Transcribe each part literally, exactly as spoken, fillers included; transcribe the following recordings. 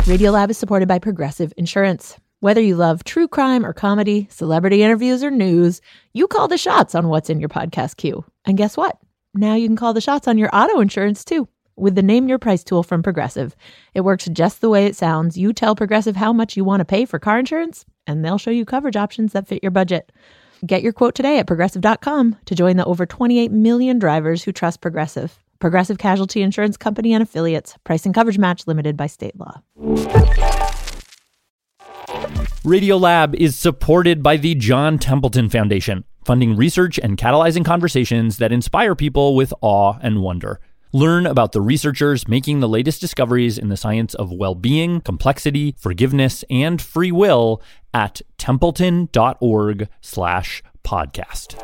Radiolab is supported by Progressive Insurance. Whether you love true crime or comedy, celebrity interviews or news, you call the shots on what's in your podcast queue. And guess what? Now you can call the shots on your auto insurance too with the Name Your Price tool from Progressive. It works just the way it sounds. You tell Progressive how much you want to pay for car insurance, and they'll show you coverage options that fit your budget. Get your quote today at progressive dot com to join the over twenty-eight million drivers who trust Progressive. Progressive Casualty Insurance Company and Affiliates. Price and coverage match limited by state law. Radiolab is supported by the John Templeton Foundation, funding research and catalyzing conversations that inspire people with awe and wonder. Learn about the researchers making the latest discoveries in the science of well-being, complexity, forgiveness, and free will at templeton.org slash podcast.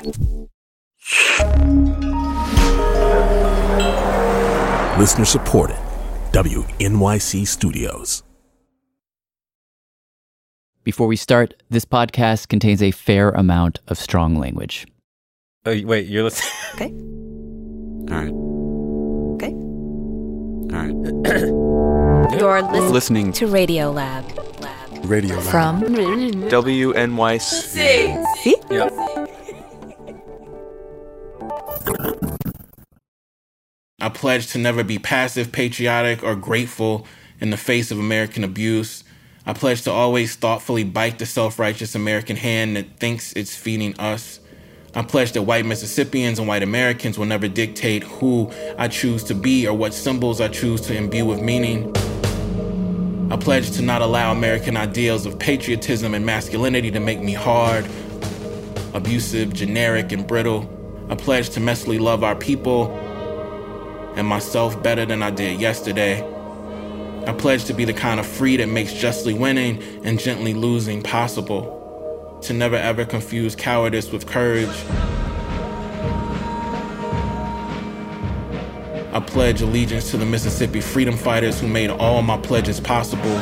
Listener supported. W N Y C Studios. Before we start, this podcast contains a fair amount of strong language. Oh, wait, you're listening? Okay. All right. Okay. All right. You're listening, listening to Radiolab. Lab. Radio Lab. From W N Y C. See? Yeah. I pledge to never be passive, patriotic, or grateful in the face of American abuse. I pledge to always thoughtfully bite the self-righteous American hand that thinks it's feeding us. I pledge that white Mississippians and white Americans will never dictate who I choose to be or what symbols I choose to imbue with meaning. I pledge to not allow American ideals of patriotism and masculinity to make me hard, abusive, generic, and brittle. I pledge to messily love our people and myself better than I did yesterday. I pledge to be the kind of free that makes justly winning and gently losing possible. To never ever confuse cowardice with courage. I pledge allegiance to the Mississippi freedom fighters who made all my pledges possible.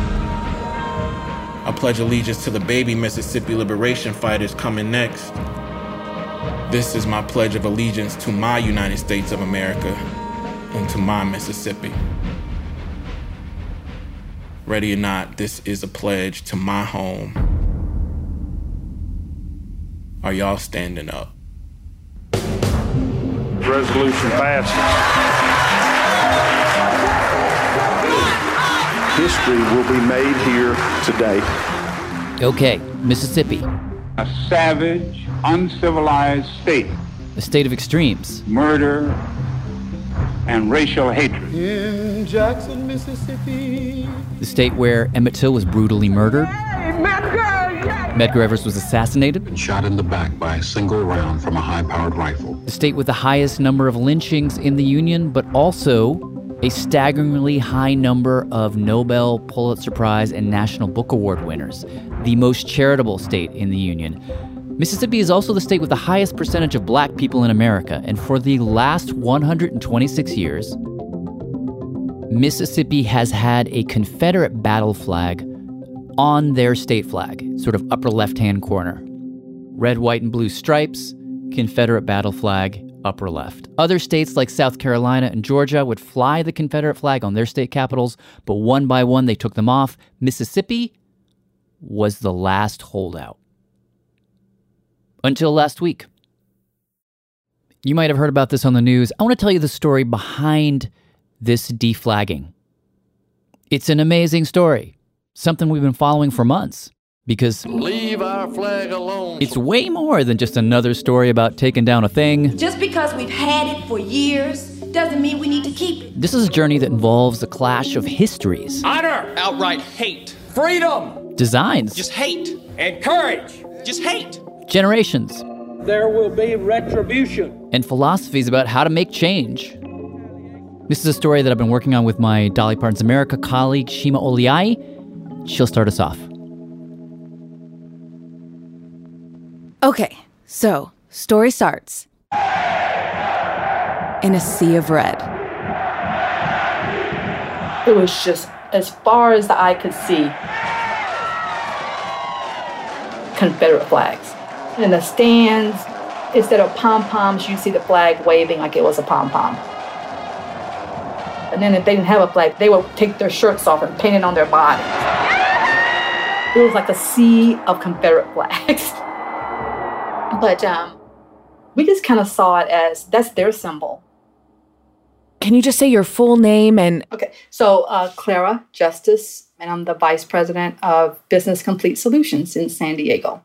I pledge allegiance to the baby Mississippi liberation fighters coming next. This is my pledge of allegiance to my United States of America and to my Mississippi. Ready or not, this is a pledge to my home. Are y'all standing up? Resolution passes. History will be made here today. Okay, Mississippi, A savage, uncivilized state. a state of extremes. Murder and racial hatred. In Jackson, Mississippi. The state where Emmett Till was brutally murdered. Hey, Medgar, yeah. Medgar Evers was assassinated. And shot in the back by a single round from a high-powered rifle. The state with the highest number of lynchings in the Union, but also a staggeringly high number of Nobel, Pulitzer Prize, and National Book Award winners. The most charitable state in the Union. Mississippi is also the state with the highest percentage of black people in America, and for the last one hundred twenty-six years, Mississippi has had a Confederate battle flag on their state flag, sort of upper left-hand corner. Red, white, and blue stripes, Confederate battle flag, upper left. Other states like South Carolina and Georgia would fly the Confederate flag on their state capitals, but one by one they took them off. Mississippi was the last holdout. Until last week. You might have heard about this on the news. I want to tell you the story behind this deflagging. It's an amazing story. Something we've been following for months. Because Leave our flag alone. It's way more than just another story about taking down a thing. Just because we've had it for years doesn't mean we need to keep it. This is a journey that involves a clash of histories. Honor, outright hate. Freedom, designs. Just hate. And courage, just hate. Generations. There will be retribution. And philosophies about how to make change. This is a story that I've been working on with my Dolly Parton's America colleague, Shima Oliai. She'll start us off. Okay, so, story starts in a sea of red. It was just as far as the eye could see, Confederate flags. In the stands, instead of pom-poms, you see the flag waving like it was a pom-pom. And then if they didn't have a flag, they would take their shirts off and paint it on their bodies. It was like a sea of Confederate flags. But um, we just kind of saw it as that's their symbol. Can you just say your full name and... Okay, so uh, Clara Justice, and I'm the Vice President of Business Complete Solutions in San Diego.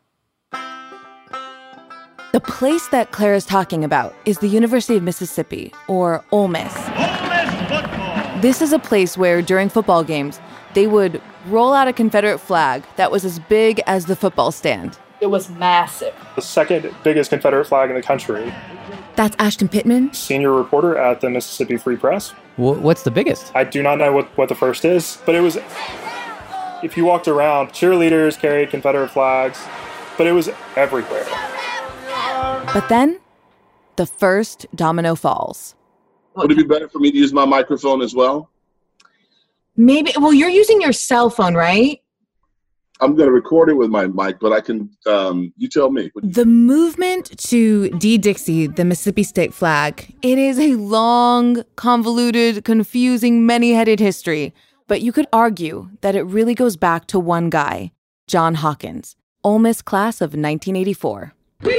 The place that Claire is talking about is the University of Mississippi, or Ole Miss. Ole Miss football! This is a place where, during football games, they would roll out a Confederate flag that was as big as the football stand. It was massive. The second biggest Confederate flag in the country. That's Ashton Pittman, senior reporter at the Mississippi Free Press. W- what's the biggest? I do not know what, what the first is, but it was, if you walked around, cheerleaders carried Confederate flags, but it was everywhere. But then, the first domino falls. Would it be better for me to use my microphone as well? Maybe. Well, you're using your cell phone, right? I'm going to record it with my mic, but I can, um, you tell me. The movement to de-Dixie the Mississippi state flag, it is a long, convoluted, confusing, many-headed history. But you could argue that it really goes back to one guy, John Hawkins, Ole Miss class of nineteen eighty-four.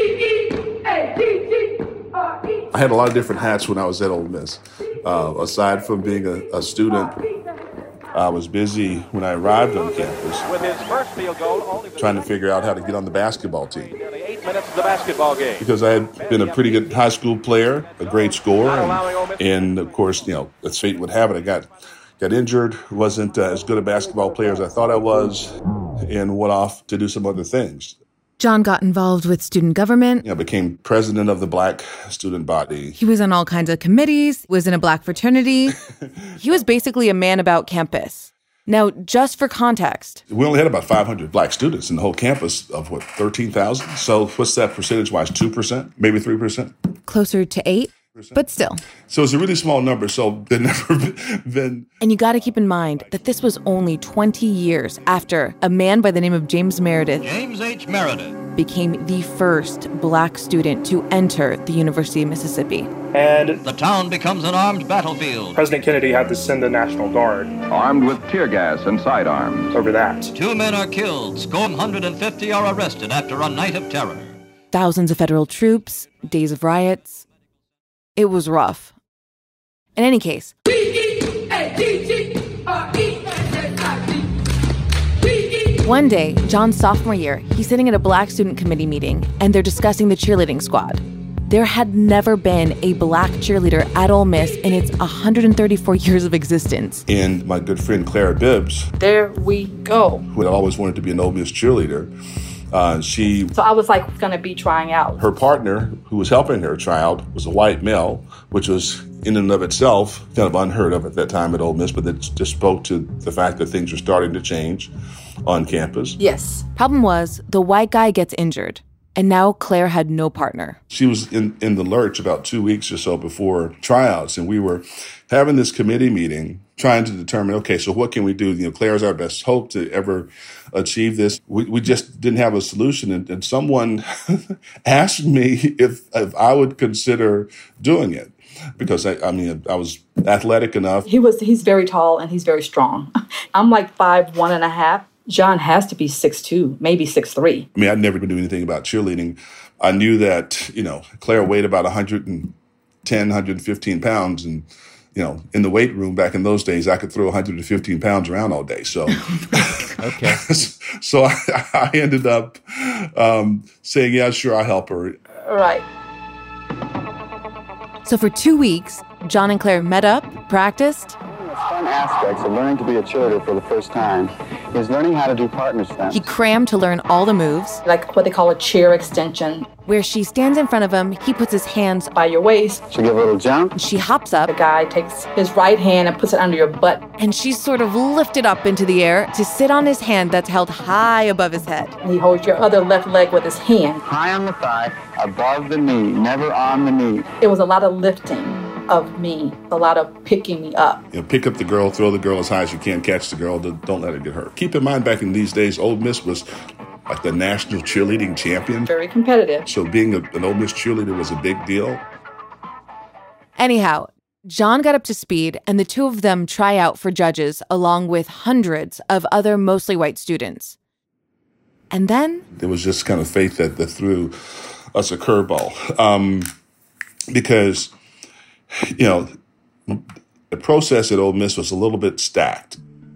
I had a lot of different hats when I was at Ole Miss. Uh, aside from being a, a student, I was busy when I arrived on campus With his first field goal, only trying to figure out how to get on the basketball team. nearly eight minutes of the basketball game. Because I had been a pretty good high school player, a great scorer, and, and of course, you know, as fate would have it, I got got injured, wasn't uh, as good a basketball player as I thought I was, and went off to do some other things. John got involved with student government. I became president of the black student body. He was on all kinds of committees, was in a black fraternity. He was basically a man about campus. Now, just for context. We only had about five hundred black students in the whole campus of, what, thirteen thousand? So what's that percentage-wise, two percent, maybe three percent? Closer to eight, but still. So it's a really small number, so there'd never been... And you got to keep in mind that this was only twenty years after a man by the name of James Meredith... James H. Meredith. ...became the first black student to enter the University of Mississippi. And the town becomes an armed battlefield. President Kennedy had to send the National Guard. Armed with tear gas and sidearms. Over that. Two men are killed, score one hundred fifty are arrested after a night of terror. Thousands of federal troops, days of riots. It was rough. In any case, one day, John's sophomore year, he's sitting at a black student committee meeting, and they're discussing the cheerleading squad. There had never been a black cheerleader at Ole Miss in its one hundred thirty-four years of existence. And my good friend Clara Bibbs, there we go, who had always wanted to be an Ole Miss cheerleader, uh, she... So I was like going to be trying out. Her partner, who was helping her try out, was a white male, which was in and of itself kind of unheard of at that time at Ole Miss, but it just spoke to the fact that things were starting to change on campus. Yes. Problem was, the white guy gets injured. And now Claire had no partner. She was in, in the lurch about two weeks or so before tryouts, and we were having this committee meeting trying to determine, okay, so what can we do? You know, Claire's our best hope to ever achieve this. We we just didn't have a solution, and, and someone asked me if if I would consider doing it. Because, I, I mean, I was athletic enough. He was. He's very tall, and he's very strong. I'm like five, one and a half. John has to be six two, maybe six three. I mean, I'd never been doing anything about cheerleading. I knew that, you know, Claire weighed about one hundred ten, one hundred fifteen pounds. And, you know, in the weight room back in those days, I could throw one hundred fifteen pounds around all day. So, okay. so I, I ended up um, saying, yeah, sure, I'll help her. Right. So for two weeks, John and Claire met up, practiced. Fun aspects of learning to be a cheerleader for the first time is learning how to do partner stunts. He crammed to learn all the moves. Like what they call a cheer extension. Where she stands in front of him, he puts his hands by your waist. She'll give a little jump. She hops up. The guy takes his right hand and puts it under your butt. And she's sort of lifted up into the air to sit on his hand that's held high above his head. And he holds your other left leg with his hand. High on the thigh, above the knee, never on the knee. It was a lot of lifting of me, a lot of picking me up. You know, pick up the girl, throw the girl as high as you can, catch the girl, don't let her get hurt. Keep in mind, back in these days, Ole Miss was like the national cheerleading champion. Very competitive. So being a, an Ole Miss cheerleader was a big deal. Anyhow, John got up to speed, and the two of them try out for judges along with hundreds of other mostly white students. And then... It was just kind of fate that, that threw us a curveball. Um, because, you know, the process at Ole Miss was a little bit stacked.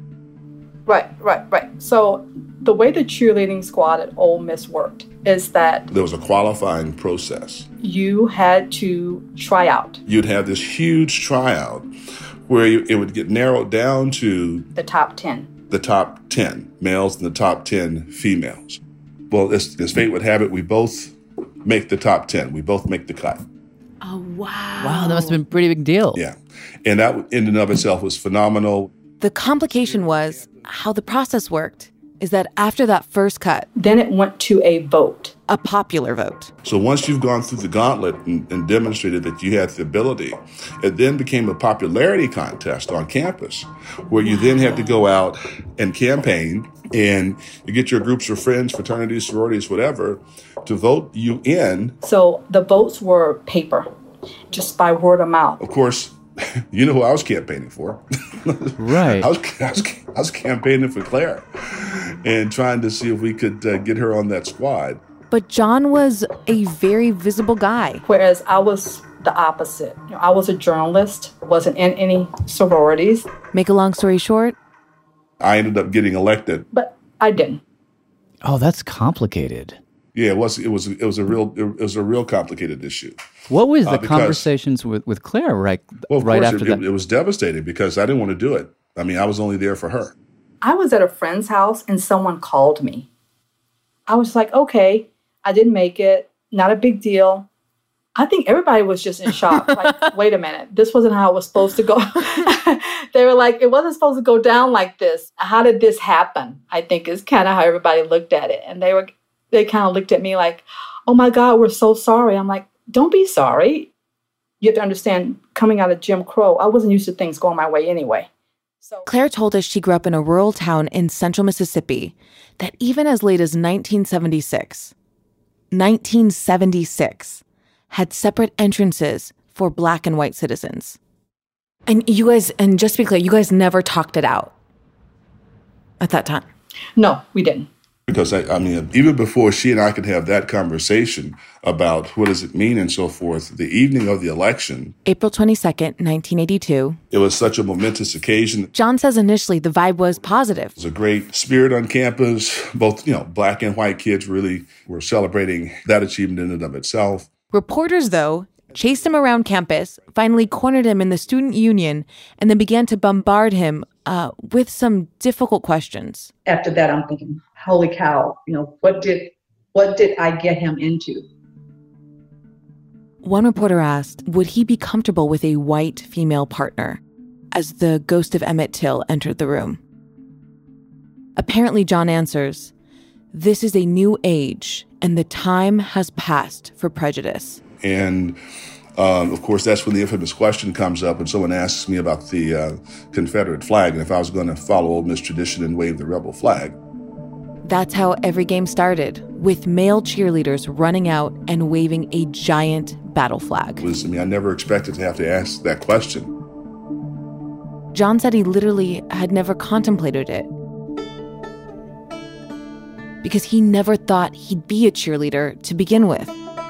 Right, right, right. So the way the cheerleading squad at Ole Miss worked is that there was a qualifying process. You had to try out. You'd have this huge tryout where you, it would get narrowed down to the top ten. The top ten males and the top ten females. Well, as, as fate would have it, we both make the top ten. We both make the cut. Oh, wow. Wow, that must have been a pretty big deal. Yeah. And that in and of itself was phenomenal. The complication was how the process worked is that after that first cut, then it went to a vote, a popular vote. So once you've gone through the gauntlet and, and demonstrated that you had the ability, it then became a popularity contest on campus where you then had to go out and campaign and you get your groups of friends, fraternities, sororities, whatever, to vote you in. So the votes were paper, just by word of mouth. Of course, you know who I was campaigning for. Right. I was, I was, I was campaigning for Claire and trying to see if we could uh, get her on that squad. But John was a very visible guy. Whereas I was the opposite. You know, I was a journalist, wasn't in any sororities. Make a long story short, I ended up getting elected. But I didn't. Oh, that's complicated. Yeah, it was. It was. It was a real. It was a real complicated issue. What was the uh, because, conversations with, with Claire right? Well, of right course, after it, that? It, it was devastating because I didn't want to do it. I mean, I was only there for her. I was at a friend's house and someone called me. I was like, okay, I didn't make it. Not a big deal. I think everybody was just in shock. Like, wait a minute, this wasn't how it was supposed to go. They were like, it wasn't supposed to go down like this. How did this happen? I think is kind of how everybody looked at it. And they were, they kind of looked at me like, oh my God, we're so sorry. I'm like, don't be sorry. You have to understand, coming out of Jim Crow, I wasn't used to things going my way anyway. So Claire told us she grew up in a rural town in central Mississippi that even as late as nineteen seventy-six, nineteen seventy-six, had separate entrances for black and white citizens. And you guys, and just to be clear, you guys never talked it out at that time? No, we didn't. Because, I, I mean, even before she and I could have that conversation about what does it mean and so forth, the evening of the election, April twenty-second, nineteen eighty-two, it was such a momentous occasion. John says initially the vibe was positive. It was a great spirit on campus. Both, you know, black and white kids really were celebrating that achievement in and of itself. Reporters, though, chased him around campus, finally cornered him in the student union, and then began to bombard him uh, with some difficult questions. After that, I'm thinking, holy cow, you know, what did what did I get him into? One reporter asked, would he be comfortable with a white female partner, as the ghost of Emmett Till entered the room. Apparently, John answers, this is a new age, and the time has passed for prejudice. And Um, of course, that's when the infamous question comes up and someone asks me about the uh, Confederate flag and if I was going to follow Ole Miss tradition and wave the rebel flag. That's how every game started, with male cheerleaders running out and waving a giant battle flag. It was, I mean, I never expected to have to ask that question. John said he literally had never contemplated it, because he never thought he'd be a cheerleader to begin with.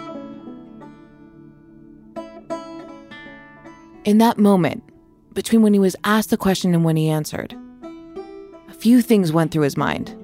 In that moment, between when he was asked the question and when he answered, a few things went through his mind.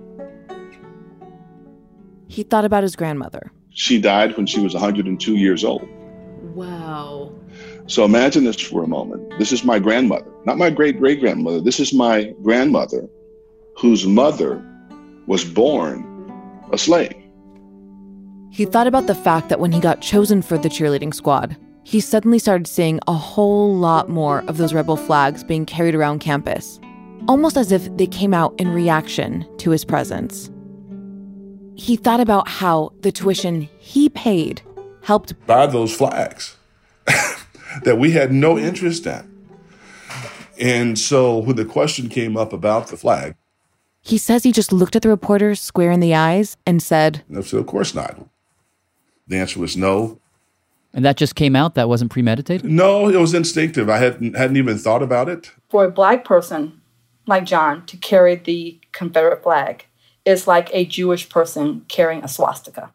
He thought about his grandmother. She died when she was one hundred two years old. Wow. So imagine this for a moment. This is my grandmother, not my great-great-grandmother. This is my grandmother, whose mother was born a slave. He thought about the fact that when he got chosen for the cheerleading squad, he suddenly started seeing a whole lot more of those rebel flags being carried around campus, almost as if they came out in reaction to his presence. He thought about how the tuition he paid helped buy those flags that we had no interest in. And so when the question came up about the flag, he says he just looked at the reporter square in the eyes and said, I said, of course not. The answer was no. And that just came out? That wasn't premeditated? No, it was instinctive. I hadn't hadn't even thought about it. For a black person like John to carry the Confederate flag is like a Jewish person carrying a swastika.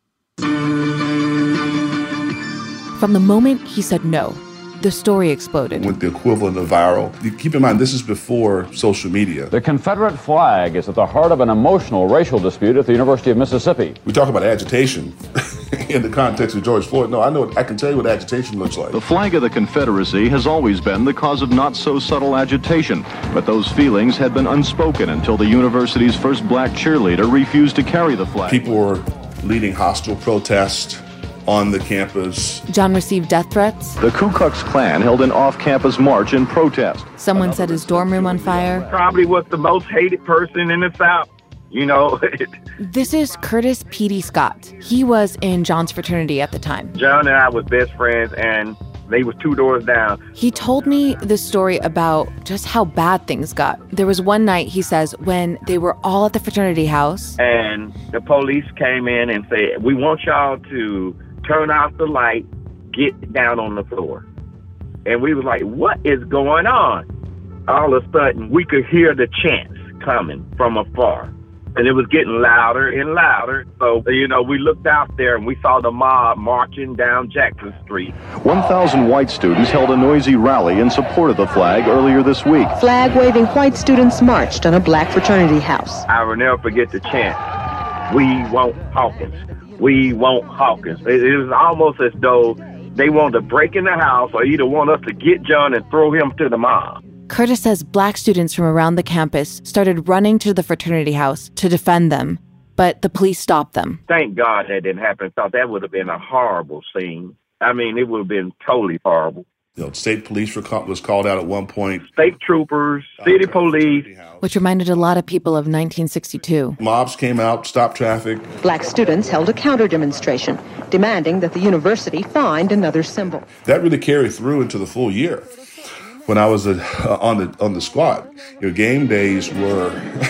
From the moment he said no, the story exploded. With the equivalent of viral. Keep in mind, this is before social media. The Confederate flag is at the heart of an emotional racial dispute at the University of Mississippi. We talk about agitation in the context of George Floyd. No, I know. I can tell you what agitation looks like. The flag of the Confederacy has always been the cause of not-so-subtle agitation, but those feelings had been unspoken until the university's first black cheerleader refused to carry the flag. People were leading hostile protests on the campus. John received death threats. The Ku Klux Klan held an off-campus march in protest. Someone set his dorm room on fire. Probably was the most hated person in the South, you know. This is Curtis Petey Scott. He was in John's fraternity at the time. John and I was best friends, and they was two doors down. He told me the story about just how bad things got. There was one night, he says, when they were all at the fraternity house. And the police came in and said, we want y'all to turn off the light, get down on the floor. And we was like, what is going on? All of a sudden, we could hear the chants coming from afar. And it was getting louder and louder. So, you know, we looked out there and we saw the mob marching down Jackson Street. one thousand white students held a noisy rally in support of the flag earlier this week. Flag-waving white students marched on a black fraternity house. I will never forget the chant, we want Hawkins. We want Hawkins. It, it was almost as though they wanted to break in the house or either want us to get John and throw him to the mob. Curtis says black students from around the campus started running to the fraternity house to defend them, but the police stopped them. Thank God that didn't happen. I thought that would have been a horrible scene. I mean, it would have been totally horrible. You know, state police were call- was called out at one point. State troopers, city police. Which reminded a lot of people of nineteen sixty-two. Mobs came out, stopped traffic. Black students held a counter-demonstration, demanding that the university find another symbol. That really carried through into the full year. When I was uh, on the on the squad, your game days were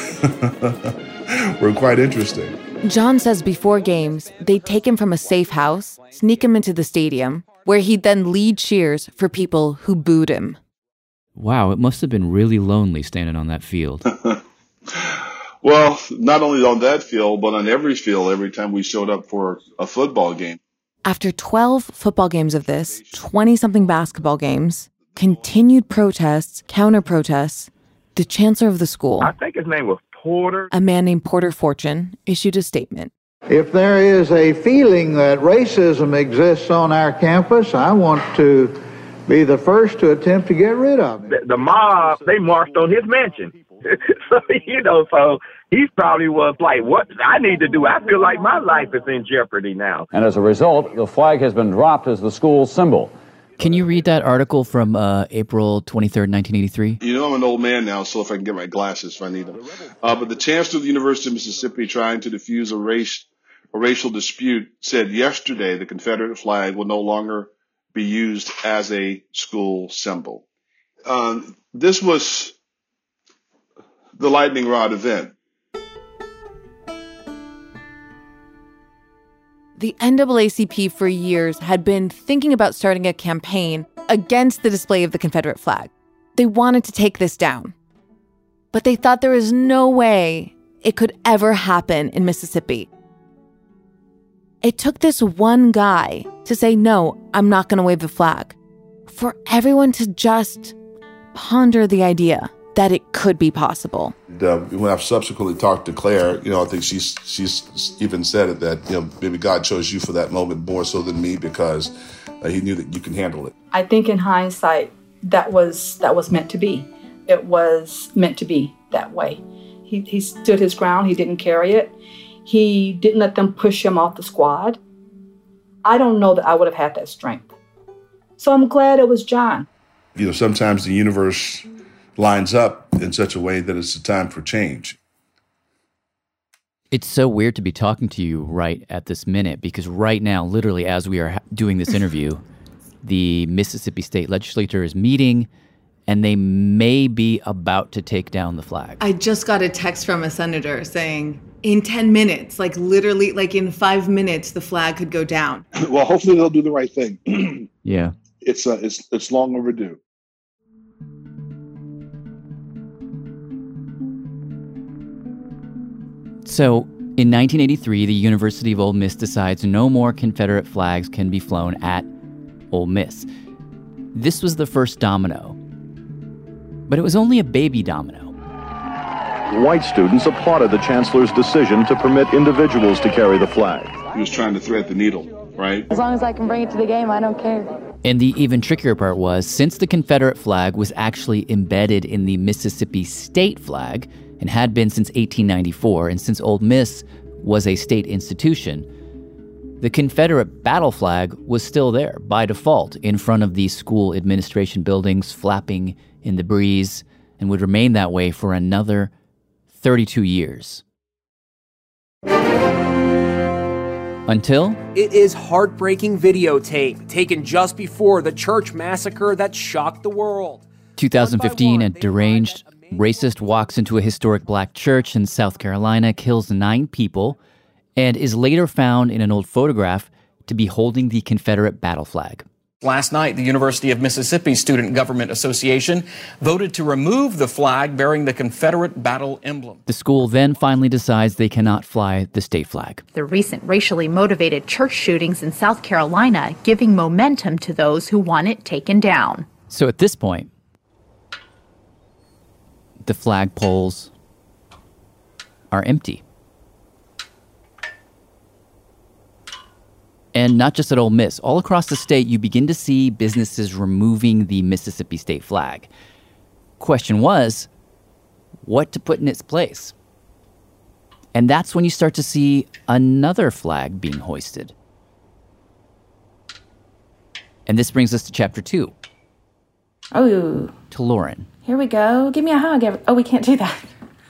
were quite interesting. John says before games, they'd take him from a safe house, sneak him into the stadium, where he'd then lead cheers for people who booed him. Wow, it must have been really lonely standing on that field. Well, not only on that field, but on every field every time we showed up for a football game. After twelve football games of this, twenty-something basketball games, continued protests, counter-protests, the chancellor of the school, I think his name was Porter, a man named Porter Fortune, issued a statement. If there is a feeling that racism exists on our campus, I want to be the first to attempt to get rid of it. The, the mob, they marched on his mansion. So, you know, so he probably was like, what I need to do, I feel like my life is in jeopardy now. And as a result, the flag has been dropped as the school symbol. Can you read that article from uh, April twenty-third, nineteen eighty-three? You know, I'm an old man now, so if I can get my glasses if I need them. Uh, but the chancellor of the University of Mississippi, trying to diffuse a race, a racial dispute, said yesterday the Confederate flag will no longer be used as a school symbol. Um, this was the lightning rod event. The N double A C P for years had been thinking about starting a campaign against the display of the Confederate flag. They wanted to take this down. But they thought there was no way it could ever happen in Mississippi. It took this one guy to say, no, I'm not going to wave the flag. For everyone to just ponder the idea that it could be possible. Uh, when I've subsequently talked to Claire, you know, I think she's she's even said it that, you know, maybe God chose you for that moment more so than me because uh, he knew that you can handle it. I think in hindsight, that was that was meant to be. It was meant to be that way. He, he stood his ground. He didn't carry it. He didn't let them push him off the squad. I don't know that I would have had that strength. So I'm glad it was John. You know, sometimes the universe lines up in such a way that it's a time for change. It's so weird to be talking to you right at this minute because right now, literally as we are ha- doing this interview, the Mississippi State Legislature is meeting and they may be about to take down the flag. I just got a text from a senator saying, in ten minutes, like literally, like in five minutes, the flag could go down. Well, hopefully they'll do the right thing. Yeah. It's, uh, it's, it's long overdue. So, in nineteen eighty-three, the University of Ole Miss decides no more Confederate flags can be flown at Ole Miss. This was the first domino. But it was only a baby domino. White students applauded the chancellor's decision to permit individuals to carry the flag. He was trying to thread the needle, right? As long as I can bring it to the game, I don't care. And the even trickier part was, since the Confederate flag was actually embedded in the Mississippi state flag, and had been since eighteen ninety-four, and since Ole Miss was a state institution, the Confederate battle flag was still there by default in front of the school administration buildings, flapping in the breeze, and would remain that way for another thirty-two years. Until... It is heartbreaking videotape taken just before the church massacre that shocked the world. twenty fifteen, a deranged racist walks into a historic black church in South Carolina, kills nine people, and is later found in an old photograph to be holding the Confederate battle flag. Last night, the University of Mississippi Student Government Association voted to remove the flag bearing the Confederate battle emblem. The school then finally decides they cannot fly the state flag. The recent racially motivated church shootings in South Carolina giving momentum to those who want it taken down. So at this point, the flag poles are empty. And not just at Ole Miss. All across the state, you begin to see businesses removing the Mississippi state flag. Question was, what to put in its place? And that's when you start to see another flag being hoisted. And this brings us to chapter two. Oh. To Lauren. Here we go. Give me a hug. Oh, we can't do that.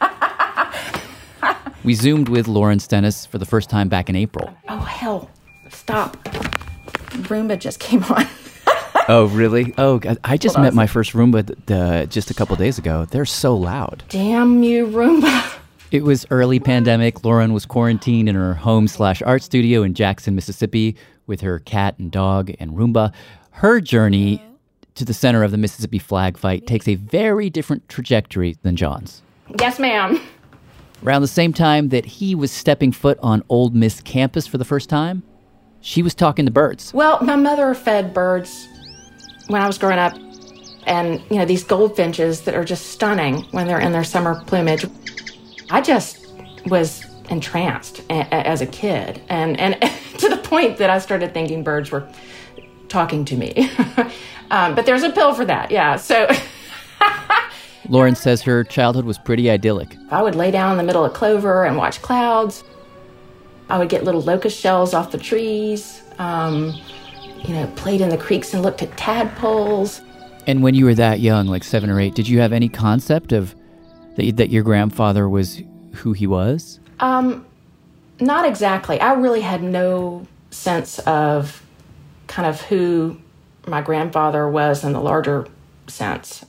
We zoomed with Lauren Stennis for the first time back in April. Oh, hell. Stop. Roomba just came on. Oh, really? Oh, God. I just met my first Roomba uh, just a couple days ago. They're so loud. Damn you, Roomba. It was early pandemic. Lauren was quarantined in her home slash art studio in Jackson, Mississippi with her cat and dog and Roomba. Her journey to the center of the Mississippi flag fight takes a very different trajectory than John's. Yes, ma'am. Around the same time that he was stepping foot on Ole Miss campus for the first time, she was talking to birds. Well, my mother fed birds when I was growing up. And, you know, these goldfinches that are just stunning when they're in their summer plumage. I just was entranced a- a- as a kid. And, and to the point that I started thinking birds were talking to me. um, but there's a pill for that, yeah. So Lauren says her childhood was pretty idyllic. I would lay down in the middle of clover and watch clouds. I would get little locust shells off the trees, um, you know, played in the creeks and looked at tadpoles. And when you were that young, like seven or eight, did you have any concept of that, that your grandfather was who he was? Um, not exactly. I really had no sense of kind of who my grandfather was in the larger sense.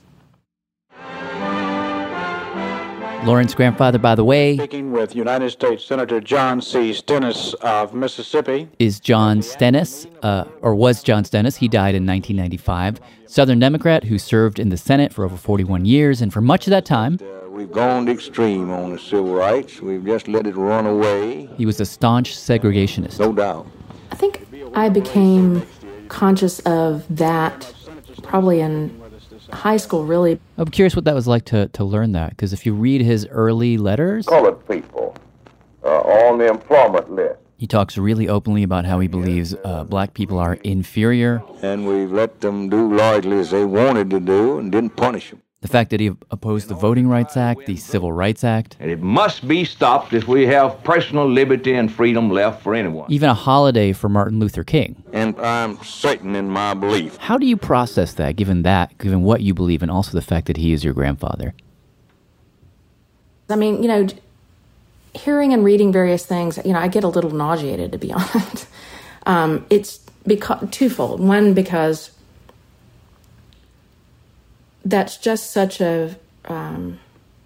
Lauren's grandfather, by the way, speaking with United States Senator John C. Stennis of Mississippi, is John Stennis, uh, or was John Stennis. He died in nineteen ninety-five. Southern Democrat who served in the Senate for over forty-one years, and for much of that time, uh, we've gone extreme on the civil rights. We've just let it run away. He was a staunch segregationist. No doubt. I think I became conscious of that probably in high school, really. I'm curious what that was like to, to learn that, because if you read his early letters, colored people uh, on the employment list. He talks really openly about how he believes uh, black people are inferior. And we've let them do largely as they wanted to do and didn't punish them. The fact that he opposed the Voting Rights Act, the Civil Rights Act. And it must be stopped if we have personal liberty and freedom left for anyone. Even a holiday for Martin Luther King. And I'm certain in my belief. How do you process that, given that, given what you believe, and also the fact that he is your grandfather? I mean, you know, hearing and reading various things, you know, I get a little nauseated, to be honest. um, it's because twofold. One, because that's just such a um,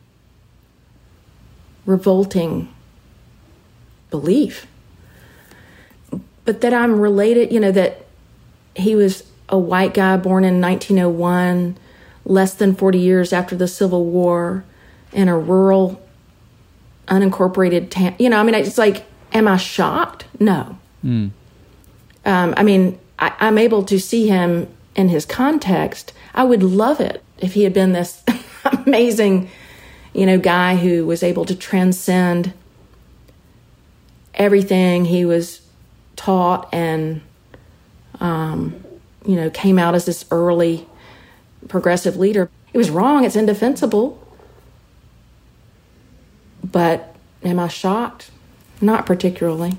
revolting belief. But that I'm related, you know, that he was a white guy born in nineteen oh one, less than forty years after the Civil War, in a rural, unincorporated town. You know, I mean, it's like, am I shocked? No. Mm. Um, I mean, I, I'm able to see him in his context. I would love it if he had been this amazing, you know, guy who was able to transcend everything he was taught and, um, you know, came out as this early progressive leader. It was wrong. It's indefensible. But am I shocked? Not particularly.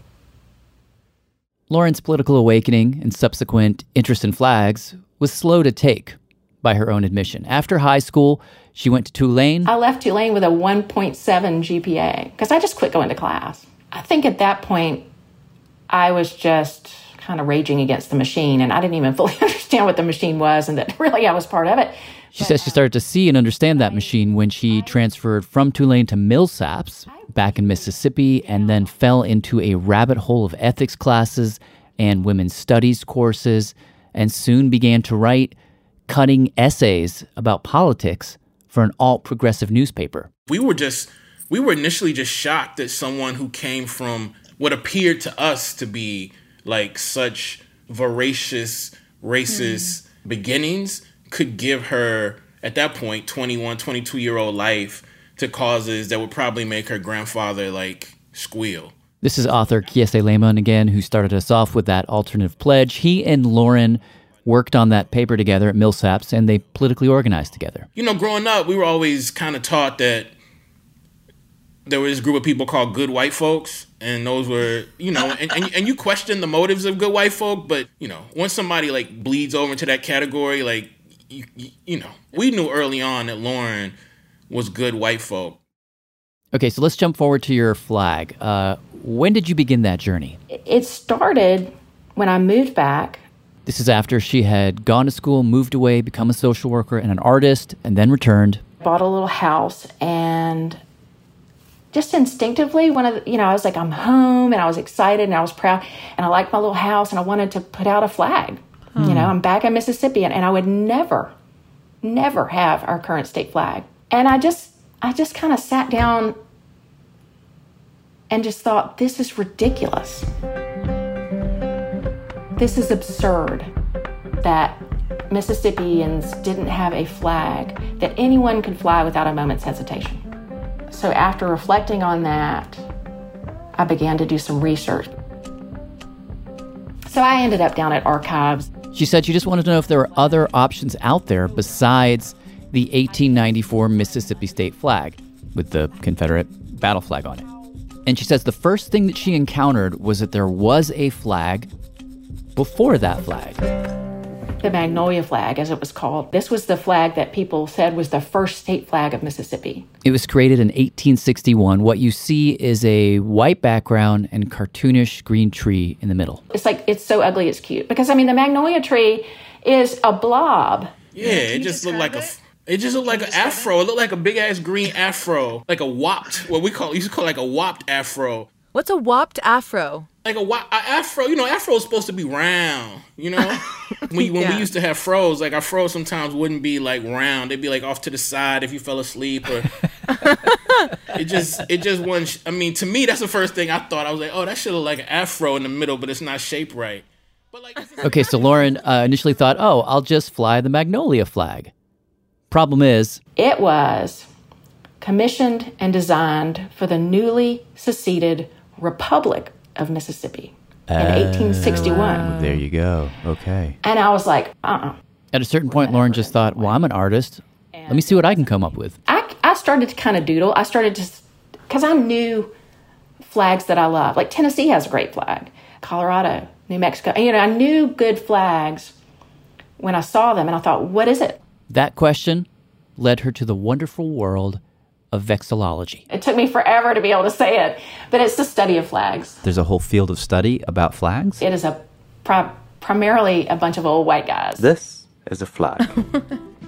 Lauren's political awakening and subsequent interest in flags was slow to take, by her own admission. After high school, she went to Tulane. I left Tulane with a one point seven G P A because I just quit going to class. I think at that point, I was just kind of raging against the machine, and I didn't even fully understand what the machine was and that really I was part of it. She says she started to see and understand that machine when she transferred from Tulane to Millsaps back in Mississippi, and then fell into a rabbit hole of ethics classes and women's studies courses, and soon began to write cutting essays about politics for an alt-progressive newspaper. We were just, we were initially just shocked that someone who came from what appeared to us to be like such voracious, racist mm. beginnings could give her, at that point, twenty-one, twenty-two-year-old life to causes that would probably make her grandfather, like, squeal. This is author Kiese Laymon again, who started us off with that alternative pledge. He and Lauren worked on that paper together at Millsaps, and they politically organized together. You know, growing up, we were always kind of taught that there was this group of people called good white folks, and those were, you know, and, and, and you question the motives of good white folk, but, you know, once somebody, like, bleeds over into that category, like, you, you, you know, we knew early on that Lauren was good white folk. Okay, so let's jump forward to your flag. Uh, when did you begin that journey? It started when I moved back. This is after she had gone to school, moved away, become a social worker and an artist, and then returned. Bought a little house, and just instinctively, one of the, you know, I was like, I'm home, and I was excited, and I was proud, and I liked my little house, and I wanted to put out a flag. Hmm. You know, I'm back in Mississippi, and, and I would never, never have our current state flag. And I just, I just kind of sat down and just thought, this is ridiculous. This is absurd that Mississippians didn't have a flag that anyone could fly without a moment's hesitation. So after reflecting on that, I began to do some research. So I ended up down at Archives. She said she just wanted to know if there were other options out there besides the eighteen ninety-four Mississippi state flag with the Confederate battle flag on it. And she says the first thing that she encountered was that there was a flag before that flag. The Magnolia flag, as it was called. This was the flag that people said was the first state flag of Mississippi. It was created in eighteen sixty-one. What you see is a white background and cartoonish green tree in the middle. It's like, it's so ugly, it's cute. Because, I mean, the Magnolia tree is a blob. Yeah, it just looked like a... It just looked like an afro. It looked like a big-ass green afro. Like a wopped, what we call, used to call like a wopped afro. What's a wopped afro? Like a, wop, a afro, you know, afro is supposed to be round, you know? when when yeah. we used to have fros, like our fros sometimes wouldn't be like round. They'd be like off to the side if you fell asleep or... it just, it just wasn't, I mean, to me, that's the first thing I thought. I was like, oh, that should look like an afro in the middle, but it's not shaped right. But like, okay, so Lauren uh, initially thought, oh, I'll just fly the Magnolia flag. Problem is, it was commissioned and designed for the newly seceded Republic of Mississippi in uh, eighteen sixty-one. There you go. Okay. And I was like, uh-uh. At a certain point, Lauren just thought, well, I'm an artist. Let me see what I can come up with. I, I started to kind of doodle. I started to, because I knew flags that I love. Like Tennessee has a great flag. Colorado, New Mexico. And, you know, I knew good flags when I saw them. And I thought, what is it? That question led her to the wonderful world of vexillology. It took me forever to be able to say it, but it's the study of flags. There's a whole field of study about flags? It is a pri- primarily a bunch of old white guys. This is a flag.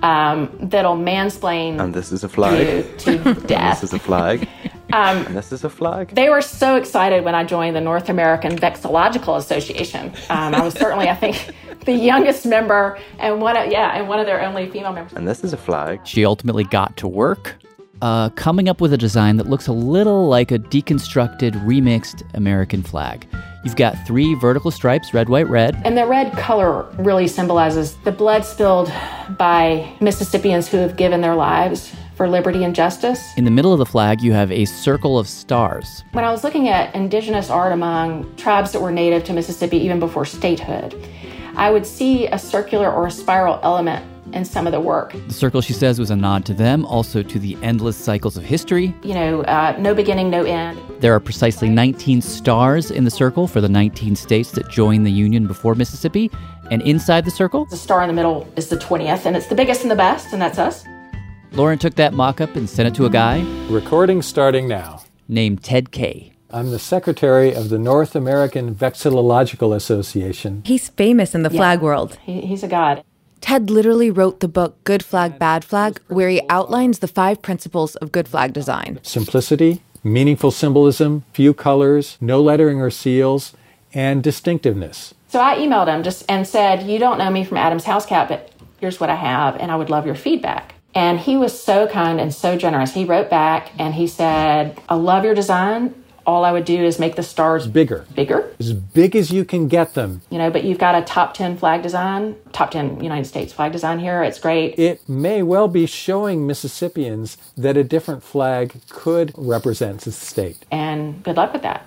um, that'll mansplain And this is a flag. you to death. This is a flag. Um, and this is a flag. They were so excited when I joined the North American Vexillological Association. Um, I was certainly, I think, the youngest member and one of, yeah, and one of their only female members. And this is a flag. She ultimately got to work, uh, coming up with a design that looks a little like a deconstructed, remixed American flag. You've got three vertical stripes, red, white, red. And the red color really symbolizes the blood spilled by Mississippians who have given their lives for liberty and justice. In the middle of the flag, you have a circle of stars. When I was looking at indigenous art among tribes that were native to Mississippi even before statehood, I would see a circular or a spiral element in some of the work. The circle, she says, was a nod to them, also to the endless cycles of history. You know, uh, no beginning, no end. There are precisely nineteen stars in the circle for the nineteen states that joined the Union before Mississippi. And inside the circle, the star in the middle is the twentieth, and it's the biggest and the best, and that's us. Lauren took that mock-up and sent it to a guy. Recording starting now. Named Ted Kay. I'm the secretary of the North American Vexillological Association. He's famous in the yeah. flag world. He, he's a god. Ted literally wrote the book Good Flag, Bad Flag, where he outlines the five principles of good flag design. Simplicity, meaningful symbolism, few colors, no lettering or seals, and distinctiveness. So I emailed him just and said, you don't know me from Adam's House Cat, but here's what I have, and I would love your feedback. And he was so kind and so generous. He wrote back and he said, I love your design. All I would do is make the stars bigger. Bigger? As big as you can get them. You know, but you've got a top ten flag design, top ten United States flag design here. It's great. It may well be showing Mississippians that a different flag could represent the state. And good luck with that.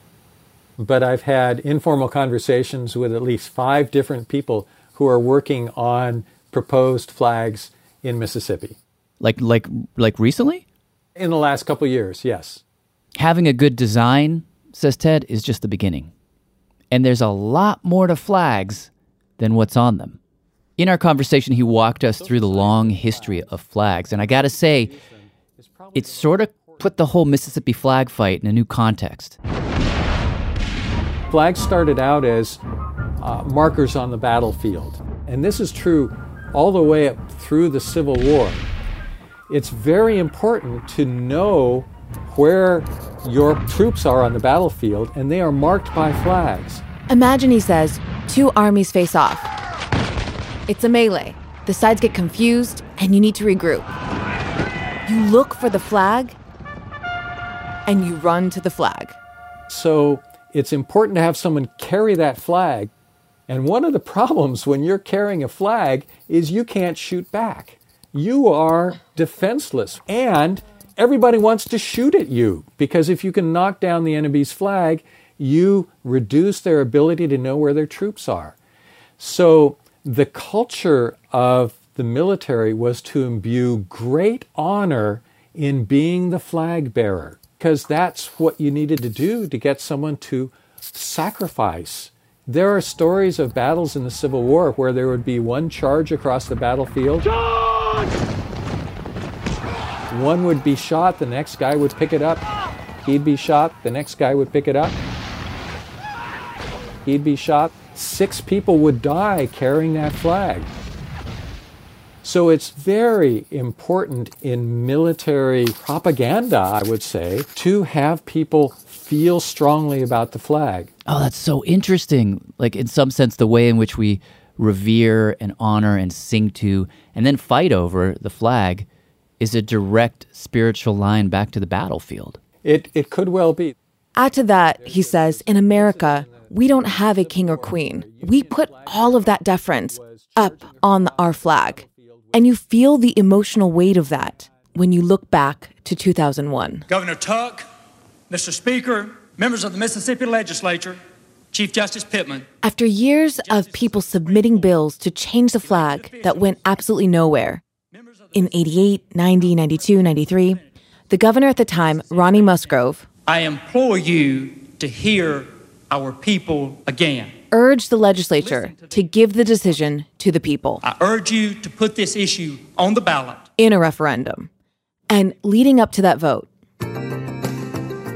But I've had informal conversations with at least five different people who are working on proposed flags in Mississippi. Like like like recently? In the last couple of years, yes. Having a good design, says Ted, is just the beginning. And there's a lot more to flags than what's on them. In our conversation, he walked us through the long history of flags. And I gotta say, it sort of put the whole Mississippi flag fight in a new context. Flags started out as uh, markers on the battlefield. And this is true all the way up through the Civil War. It's very important to know where your troops are on the battlefield, and they are marked by flags. Imagine, he says, two armies face off. It's a melee. The sides get confused, and you need to regroup. You look for the flag, and you run to the flag. So it's important to have someone carry that flag. And one of the problems when you're carrying a flag is you can't shoot back. You are defenseless. And everybody wants to shoot at you, because if you can knock down the enemy's flag, you reduce their ability to know where their troops are. So the culture of the military was to imbue great honor in being the flag bearer, because that's what you needed to do to get someone to sacrifice. There are stories of battles in the Civil War where there would be one charge across the battlefield. Charge! One would be shot, the next guy would pick it up. He'd be shot, the next guy would pick it up. He'd be shot. Six people would die carrying that flag. So it's very important in military propaganda, I would say, to have people feel strongly about the flag. Oh, that's so interesting. Like, in some sense, the way in which we revere and honor and sing to and then fight over the flag is a direct spiritual line back to the battlefield. It it could well be. Add to that, he says, in America, we don't have a king or queen. We put all of that deference up on our flag. And you feel the emotional weight of that when you look back to two thousand one. Governor Tuck, Mister Speaker, members of the Mississippi Legislature, Chief Justice Pittman. After years of people submitting bills to change the flag that went absolutely nowhere, in eighty-eight, ninety, ninety-two, ninety-three, the governor at the time, Ronnie Musgrove, I implore you to hear our people again. Urged the legislature to give the decision to the people. I urge you to put this issue on the ballot. In a referendum. And leading up to that vote,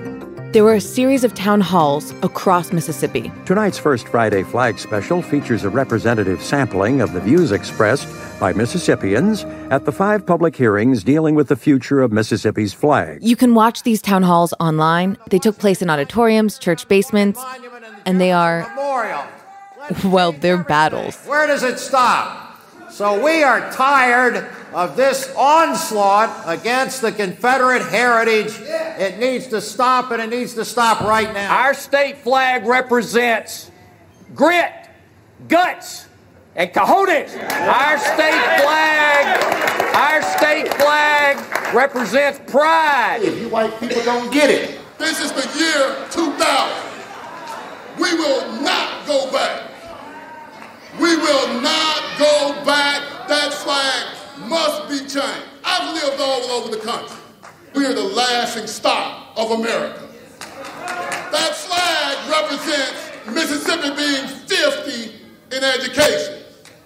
There were a series of town halls across Mississippi. Tonight's First Friday Flag Special features a representative sampling of the views expressed by Mississippians at the five public hearings dealing with the future of Mississippi's flag. You can watch these town halls online. They took place in auditoriums, church basements, and they are, Memorial. well, they're battles. Where does it stop? So we are tired of this onslaught against the Confederate heritage. It needs to stop, and it needs to stop right now. Our state flag represents grit, guts, and cojones. Our state flag, our state flag represents pride. If you white people don't get it. This is the year two thousand. We will not go back. We will not go back. That flag must be changed. I've lived all over the country. We are the laughing stock of America. That flag represents Mississippi being fifty in education,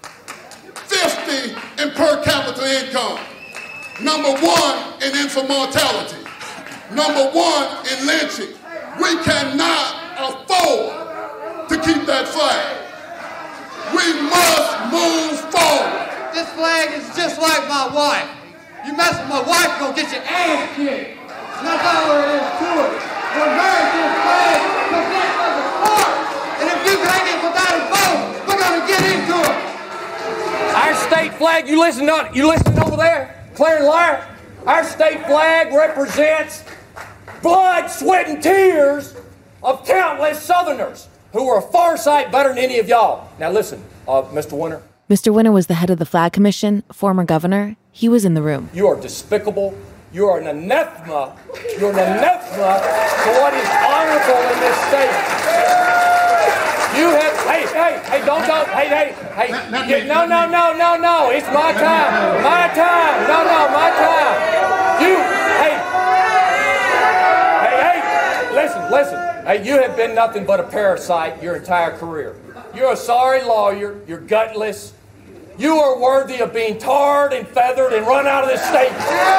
fifty in per capita income, number one in infant mortality, number one in lynching. We cannot afford to keep that flag. We must move forward. This flag is just like my wife. You mess with my wife, you're gonna get your ass kicked. And that's all there is to it. We're married to this flag to protect us apart. And if you hang it without a vote, we're gonna get into it. Our state flag, you listen to, you listen over there, clear and liar. Our state flag represents blood, sweat, and tears of countless Southerners who are a far sight better than any of y'all. Now listen, uh, Mister Winter. Mister Winter was the head of the Flag Commission, former governor. He was in the room. You are despicable. You are an anathema. You're an anathema to what is honorable in this state. You have, hey, hey, hey, don't, don't, hey, hey, hey, you, no, no, no, no, no, it's my time, my time, no, no, my time. You, hey, hey, hey, listen, listen. Hey, you have been nothing but a parasite your entire career. You're a sorry lawyer. You're gutless. You are worthy of being tarred and feathered and run out of this state.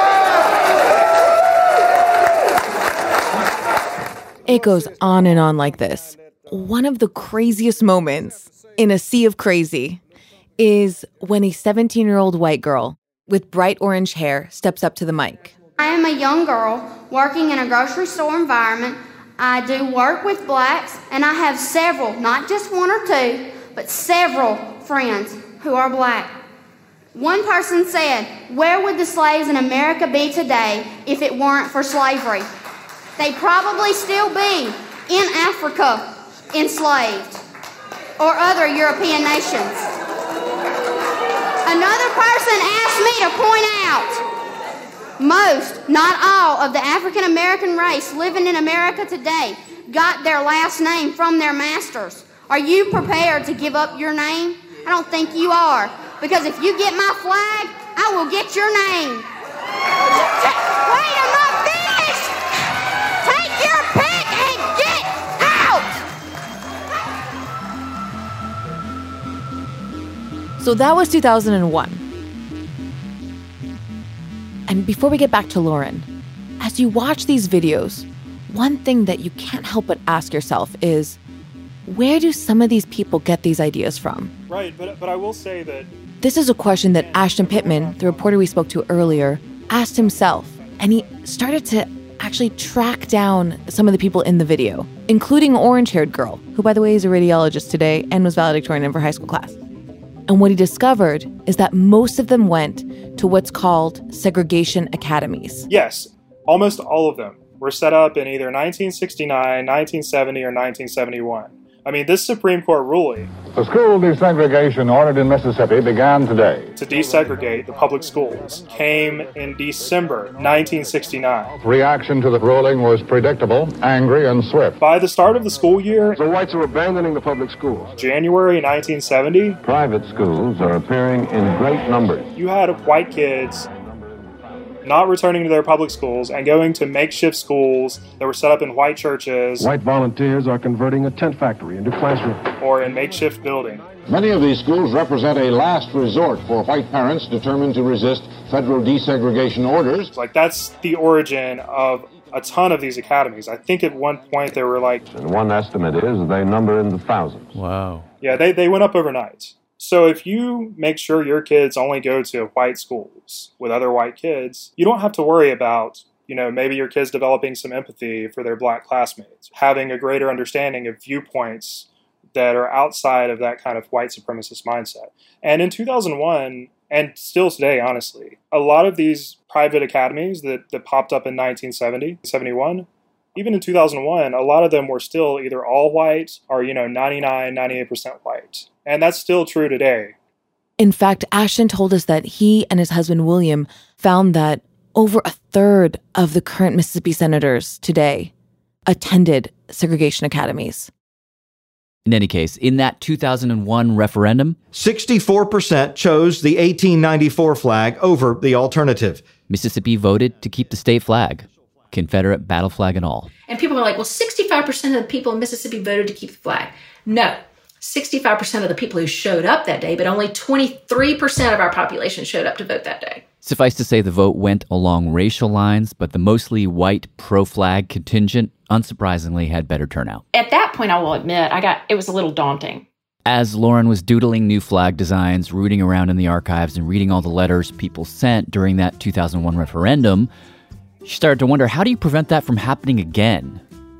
It goes on and on like this. One of the craziest moments in a sea of crazy is when a seventeen-year-old white girl with bright orange hair steps up to the mic. I am a young girl working in a grocery store environment. I do work with blacks, and I have several, not just one or two, but several friends who are black. One person said, "Where would the slaves in America be today if it weren't for slavery?" They'd probably still be in Africa, enslaved, or other European nations. Another person asked me to point out, most, not all, of the African American race living in America today got their last name from their masters. Are you prepared to give up your name? I don't think you are, because if you get my flag, I will get your name. Wait, I'm not finished! Take your pick and get out! So that was two thousand one. And before we get back to Lauren, as you watch these videos, one thing that you can't help but ask yourself is, where do some of these people get these ideas from? Right, but but I will say that... This is a question that Ashton Pittman, the reporter we spoke to earlier, asked himself. And he started to actually track down some of the people in the video, including an orange-haired girl, who, by the way, is a radiologist today and was valedictorian in her high school class. And what he discovered is that most of them went to what's called segregation academies. Yes, almost all of them were set up in either nineteen sixty-nine, nineteen seventy, or nineteen seventy-one. I mean, this Supreme Court ruling... The school desegregation ordered in Mississippi began today. ...to desegregate the public schools came in December nineteen sixty-nine. Reaction to the ruling was predictable, angry, and swift. By the start of the school year... The whites are abandoning the public schools. January nineteen seventy... Private schools are appearing in great numbers. You had white kids not returning to their public schools and going to makeshift schools that were set up in white churches. White volunteers are converting a tent factory into classrooms. Or in makeshift buildings. Many of these schools represent a last resort for white parents determined to resist federal desegregation orders. Like, that's the origin of a ton of these academies. I think at one point there were like... And one estimate is they number in the thousands. Wow. Yeah, they, they went up overnight. So if you make sure your kids only go to white schools with other white kids, you don't have to worry about, you know, maybe your kids developing some empathy for their black classmates, having a greater understanding of viewpoints that are outside of that kind of white supremacist mindset. And in two thousand one, and still today, honestly, a lot of these private academies that, that popped up in nineteen seventy, seventy-one, even in two thousand one, a lot of them were still either all white or, you know, ninety-nine, ninety-eight percent white. And that's still true today. In fact, Ashton told us that he and his husband, William, found that over a third of the current Mississippi senators today attended segregation academies. In any case, in that two thousand one referendum, sixty-four percent chose the eighteen ninety-four flag over the alternative. Mississippi voted to keep the state flag, Confederate battle flag and all. And people are like, well, sixty-five percent of the people in Mississippi voted to keep the flag. No, sixty-five percent of the people who showed up that day, but only twenty-three percent of our population showed up to vote that day. Suffice to say, the vote went along racial lines, but the mostly white pro-flag contingent, unsurprisingly, had better turnout. At that point, I will admit, I got it was a little daunting. As Lauren was doodling new flag designs, rooting around in the archives, and reading all the letters people sent during that two thousand one referendum, she started to wonder, how do you prevent that from happening again?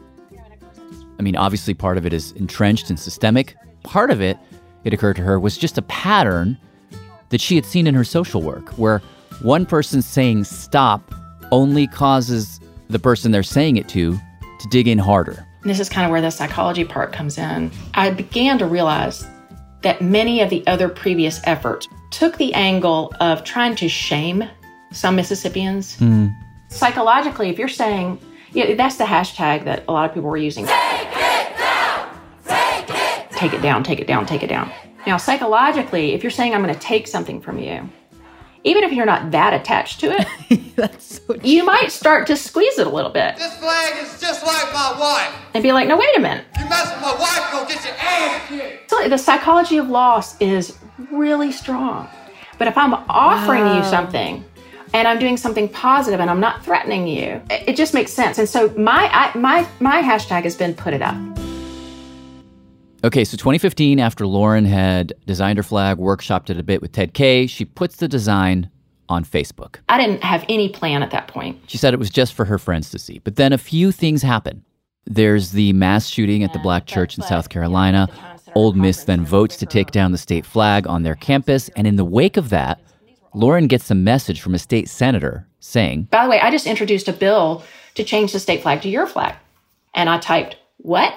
I mean, obviously part of it is entrenched and systemic. Part of it, it occurred to her, was just a pattern that she had seen in her social work, where one person saying stop only causes the person they're saying it to to dig in harder. And this is kind of where the psychology part comes in. I began to realize that many of the other previous efforts took the angle of trying to shame some Mississippians. Mm. Psychologically, if you're saying, yeah, that's the hashtag that a lot of people were using. Take it down! Take it! Take it down, take it down, take it down. Now, psychologically, if you're saying I'm going to take something from you, even if you're not that attached to it, That's so you might start to squeeze it a little bit. This flag is just like my wife. And be like, no, wait a minute. You mess with my wife, you're gonna get your ass kicked. So the psychology of loss is really strong. But if I'm offering Wow. you something and I'm doing something positive and I'm not threatening you, it, it just makes sense. And so my I, my my hashtag has been put it up. Okay, so twenty fifteen, after Lauren had designed her flag, workshopped it a bit with Ted Kaye, she puts the design on Facebook. I didn't have any plan at that point. She said it was just for her friends to see. But then a few things happen. There's the mass shooting at the Black Church in South Carolina. Ole Miss then votes to take down the state flag on their campus. And in the wake of that, Lauren gets a message from a state senator saying, By the way, I just introduced a bill to change the state flag to your flag. And I typed, what?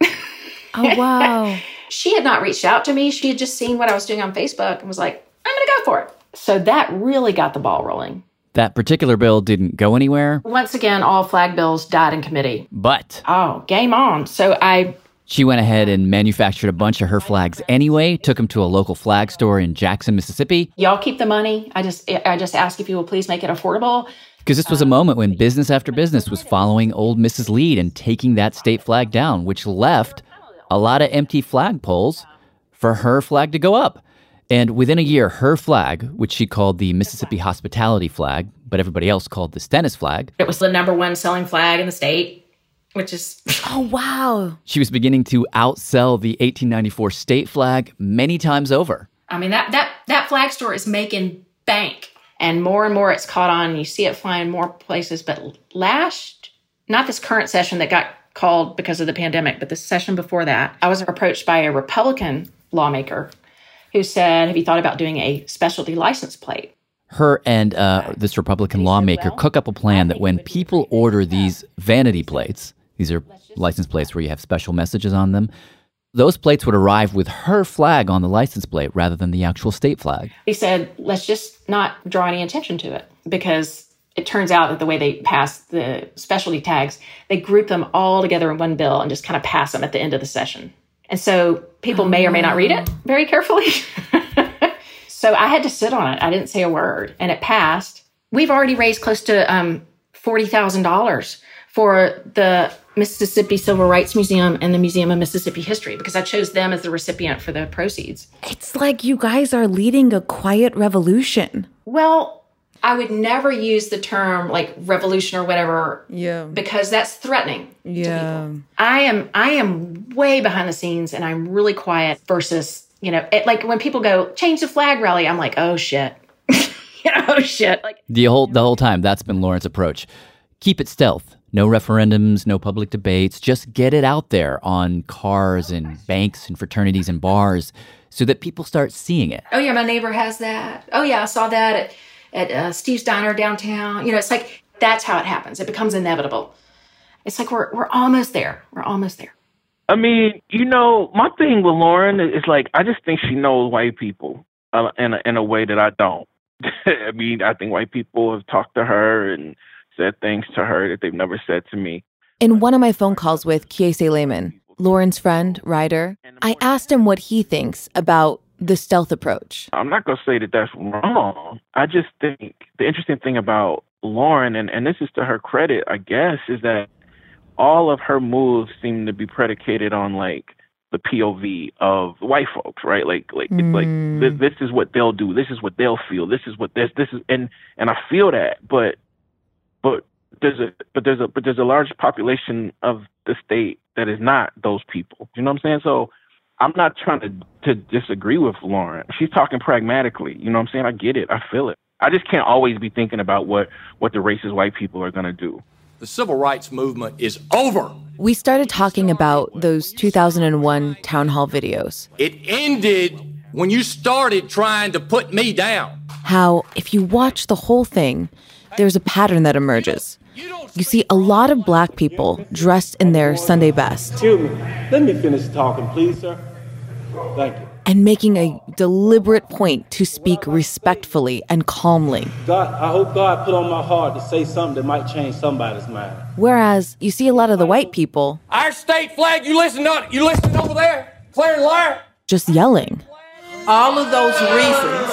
Oh, wow. She had not reached out to me. She had just seen what I was doing on Facebook and was like, I'm going to go for it. So that really got the ball rolling. that particular bill didn't go anywhere. Once again, all flag bills died in committee. But Oh, game on. So I... she went ahead and manufactured a bunch of her flags anyway, took them to a local flag store in Jackson, Mississippi. Y'all keep the money. I just I just ask if you will please make it affordable. Because this was a moment when business after business was following Ole Miss's lead and taking that state flag down, which left a lot of empty flagpoles for her flag to go up. And within a year, her flag, which she called the Mississippi Hospitality flag, but everybody else called the Stennis flag. It was the number one selling flag in the state, which is... Oh, wow. She was beginning to outsell the eighteen ninety-four state flag many times over. I mean, that that that flag store is making bank. And more and more it's caught on. You see it flying more places. But last, not this current session that got called because of the pandemic, but the session before that, I was approached by a Republican lawmaker who said, have you thought about doing a specialty license plate? Her and uh, this Republican lawmaker cook up a plan that when people order these vanity plates, these are license plates where you have special messages on them, those plates would arrive with her flag on the license plate rather than the actual state flag. He said, let's just not draw any attention to it, because it turns out that the way they pass the specialty tags, they group them all together in one bill and just kind of pass them at the end of the session. And so people may or may not read it very carefully. So I had to sit on it. I didn't say a word, and it passed. We've already raised close to um, forty thousand dollars for the Mississippi Civil Rights Museum and the Museum of Mississippi History, because I chose them as the recipient for the proceeds. It's like you guys are leading a quiet revolution. Well, I would never use the term like revolution or whatever. Yeah. Because that's threatening. Yeah. I am I am way behind the scenes and I'm really quiet versus, you know, it, like when people go change the flag rally, I'm like, oh shit. you know, oh shit. Like The whole the whole time that's been Lauren's approach. Keep it stealth. No referendums, no public debates. Just get it out there on cars and banks and fraternities and bars so that people start seeing it. Oh yeah, my neighbor has that. Oh yeah, I saw that at at uh, Steve's Diner downtown. You know, it's like, that's how it happens. It becomes inevitable. It's like, we're we're almost there. We're almost there. I mean, you know, my thing with Lauren is like, I just think she knows white people uh, in, a, in a way that I don't. I mean, I think white people have talked to her and said things to her that they've never said to me. In one of my phone calls with Kiese Lehman, Lauren's friend, Ryder, I asked him what he thinks about the stealth approach. I'm not going to say that that's wrong. I just think the interesting thing about Lauren, and, and this is to her credit, I guess, is that all of her moves seem to be predicated on, like, the P O V of white folks, right? Like, like, mm. it's like th- this is what they'll do. This is what they'll feel. This is what this, this is, and, and I feel that, but, but there's a, but there's a, but there's a large population of the state that is not those people. You know what I'm saying? So I'm not trying to, to disagree with Lauren. She's talking pragmatically. You know what I'm saying? I get it. I feel it. I just can't always be thinking about what, what the racist white people are going to do. The civil rights movement is over. We started talking about those two thousand one town hall videos. It ended when you started trying to put me down. How, if you watch the whole thing, there's a pattern that emerges. You see a lot of black people dressed in their Sunday best. Excuse me. Let me finish talking, please, sir. Thank you. And making a deliberate point to speak respectfully and calmly. God, I hope God put on my heart to say something that might change somebody's mind. Whereas you see a lot of the white people... Our state flag, you listen to, you listen over there, Claire and Liar? Just yelling. All of those reasons.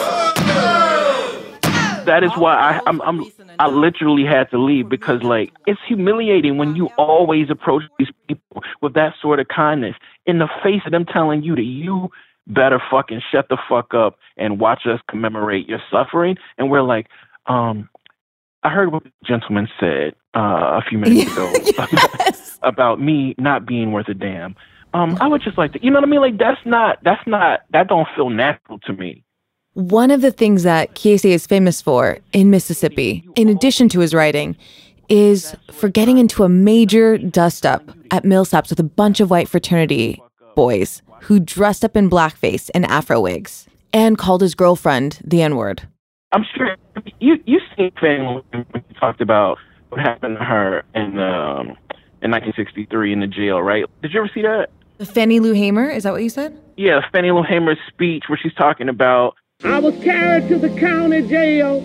That is why I, I'm, I'm, I literally had to leave because, like, it's humiliating when you always approach these people with that sort of kindness in the face of them telling you that you better fucking shut the fuck up and watch us commemorate your suffering. And we're like, um, I heard what the gentleman said uh, a few minutes ago yes. about me not being worth a damn. Um, I would just like to, you know what I mean? Like, that's not, that's not, that don't feel natural to me. One of the things that Kiese is famous for in Mississippi, in addition to his writing, is for getting into a major dust-up at Millsaps with a bunch of white fraternity boys who dressed up in blackface and afro wigs and called his girlfriend the N-word. I'm sure you you seen Fannie when you talked about what happened to her in um, in nineteen sixty-three in the jail, right? Did you ever see that? Fannie Lou Hamer, is that what you said? Yeah, Fannie Lou Hamer's speech where she's talking about, I was carried to the county jail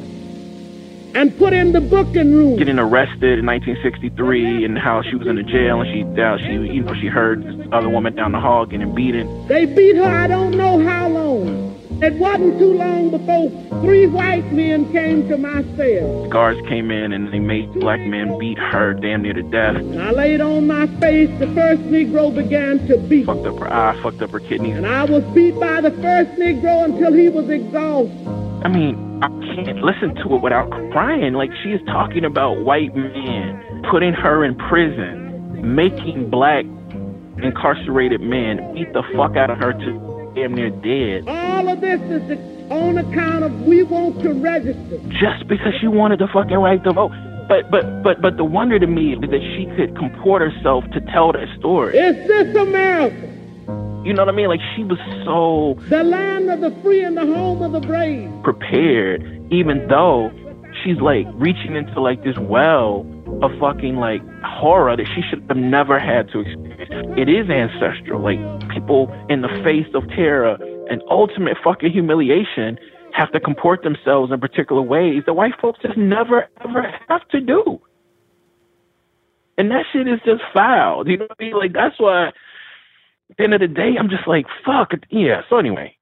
and put in the booking room. Getting arrested in nineteen sixty-three and how she was in the jail and she, uh, she, you know, she heard this other woman down the hall getting beaten. They beat her I don't know how long. It wasn't too long before three white men came to my cell. The guards came in and they made black men beat her damn near to death. I laid on my face. The first Negro began to beat. Fucked up her eye, fucked up her kidneys. And I was beat by the first Negro until he was exhausted. I mean, I can't listen to it without crying. Like, she is talking about white men putting her in prison, making black incarcerated men beat the fuck out of her to damn near dead. All of this is on account of we want to register. Just because she wanted the fucking right to vote. But but but but the wonder to me is that she could comport herself to tell that story. Is this America? You know what I mean? Like, she was so... The land of the free and the home of the brave. Prepared, even though she's, like, reaching into, like, this well of fucking, like, horror that she should have never had to experience. It is ancestral. Like, people in the face of terror and ultimate fucking humiliation have to comport themselves in particular ways that white folks just never, ever have to do. And that shit is just foul. You know what I mean? Like, that's why... At the end of the day, I'm just like, fuck it. Yeah, so anyway.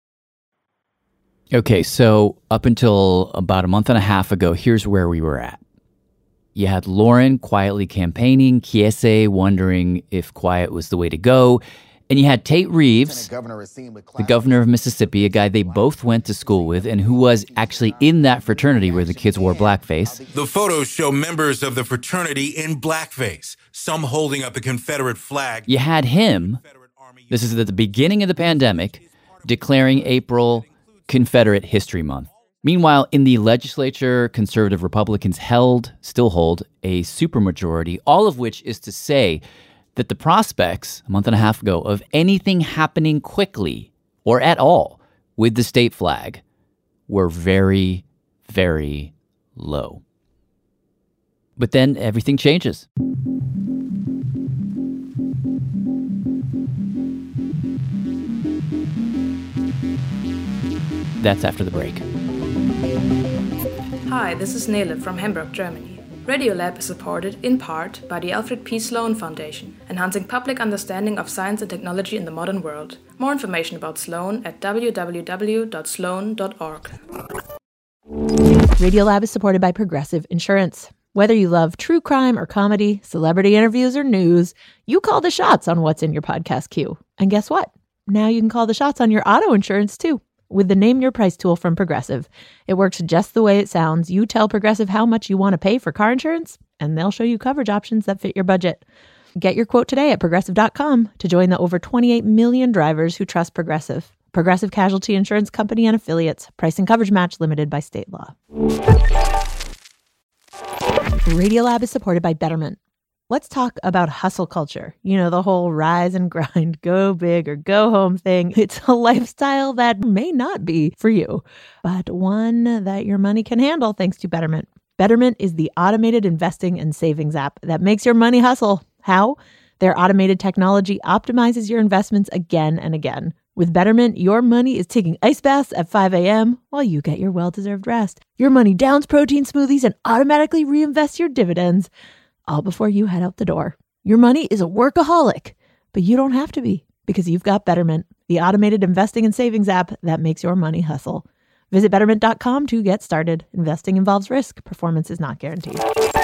Okay, so up until about a month and a half ago, here's where we were at. You had Lauren quietly campaigning, Kiese wondering if quiet was the way to go, And you had Tate Reeves, the governor of Mississippi, a guy they both went to school with and who was actually in that fraternity where the kids wore blackface. The photos show members of the fraternity in blackface, some holding up a Confederate flag. You had him, this is at the beginning of the pandemic, declaring April Confederate History Month. Meanwhile, in the legislature, conservative Republicans held, still hold, a supermajority, all of which is to say that the prospects, a month and a half ago, of anything happening quickly or at all with the state flag were very, very low. But then everything changes. That's after the break. Hi, this is Nele from Hamburg, Germany. Radiolab is supported in part by the Alfred P. Sloan Foundation, enhancing public understanding of science and technology in the modern world. More information about Sloan at w w w dot sloan dot org. Radiolab is supported by Progressive Insurance. Whether you love true crime or comedy, celebrity interviews or news, you call the shots on what's in your podcast queue. And guess what? Now you can call the shots on your auto insurance too. With the Name Your Price tool from Progressive. It works just the way it sounds. You tell Progressive how much you want to pay for car insurance, and they'll show you coverage options that fit your budget. Get your quote today at progressive dot com to join the over twenty-eight million drivers who trust Progressive. Progressive Casualty Insurance Company and Affiliates. Price and coverage match limited by state law. Radiolab is supported by Betterment. Let's talk about hustle culture. You know, the whole rise and grind, go big or go home thing. It's a lifestyle that may not be for you, but one that your money can handle thanks to Betterment. Betterment is the automated investing and savings app that makes your money hustle. How? Their automated technology optimizes your investments again and again. With Betterment, your money is taking ice baths at five a.m. while you get your well-deserved rest. Your money downs protein smoothies and automatically reinvests your dividends, all before you head out the door. Your money is a workaholic, but you don't have to be because you've got Betterment, the automated investing and savings app that makes your money hustle. Visit betterment dot com to get started. Investing involves risk. Performance is not guaranteed.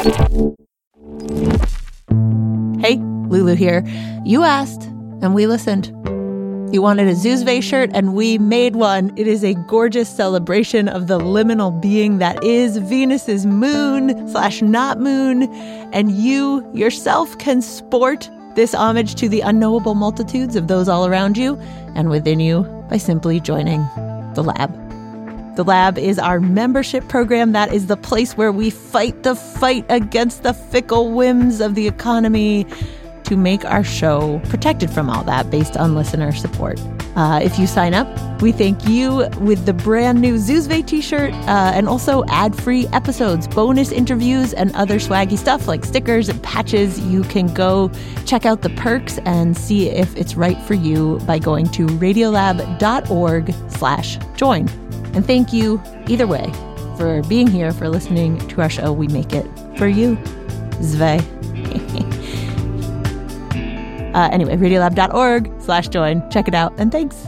Hey, Lulu here. You asked, and we listened. You wanted a Zuzve shirt, and we made one. It is a gorgeous celebration of the liminal being that is Venus's moon slash not moon. And you yourself can sport this homage to the unknowable multitudes of those all around you and within you by simply joining the lab. The Lab is our membership program. That is the place where we fight the fight against the fickle whims of the economy to make our show protected from all that based on listener support. Uh, if you sign up, we thank you with the brand new Zuzve t-shirt uh, and also ad-free episodes, bonus interviews, and other swaggy stuff like stickers and patches. You can go check out the perks and see if it's right for you by going to radiolab dot org slash join. And thank you, either way, for being here, for listening to our show. We make it for you. Zve. Uh, anyway, radiolab dot org slash join. Check it out, and thanks.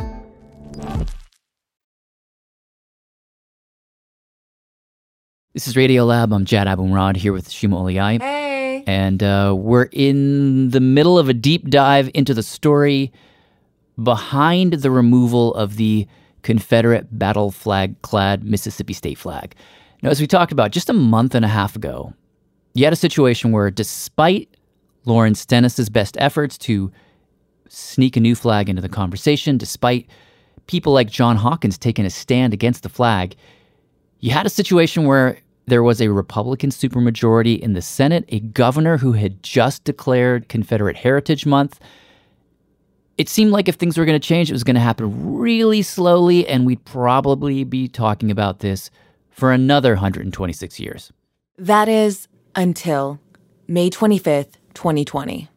This is Radiolab. I'm Jad Abumrad here with Shima Oliai. Hey. And uh, we're in the middle of a deep dive into the story behind the removal of the Confederate battle flag-clad Mississippi state flag. Now, as we talked about just a month and a half ago, you had a situation where despite Lawrence Stennis's best efforts to sneak a new flag into the conversation, despite people like John Hawkins taking a stand against the flag, you had a situation where there was a Republican supermajority in the Senate, a governor who had just declared Confederate Heritage Month. It seemed like if things were going to change, it was going to happen really slowly, and we'd probably be talking about this for another one hundred twenty-six years. That is until May twenty-fifth, twenty twenty.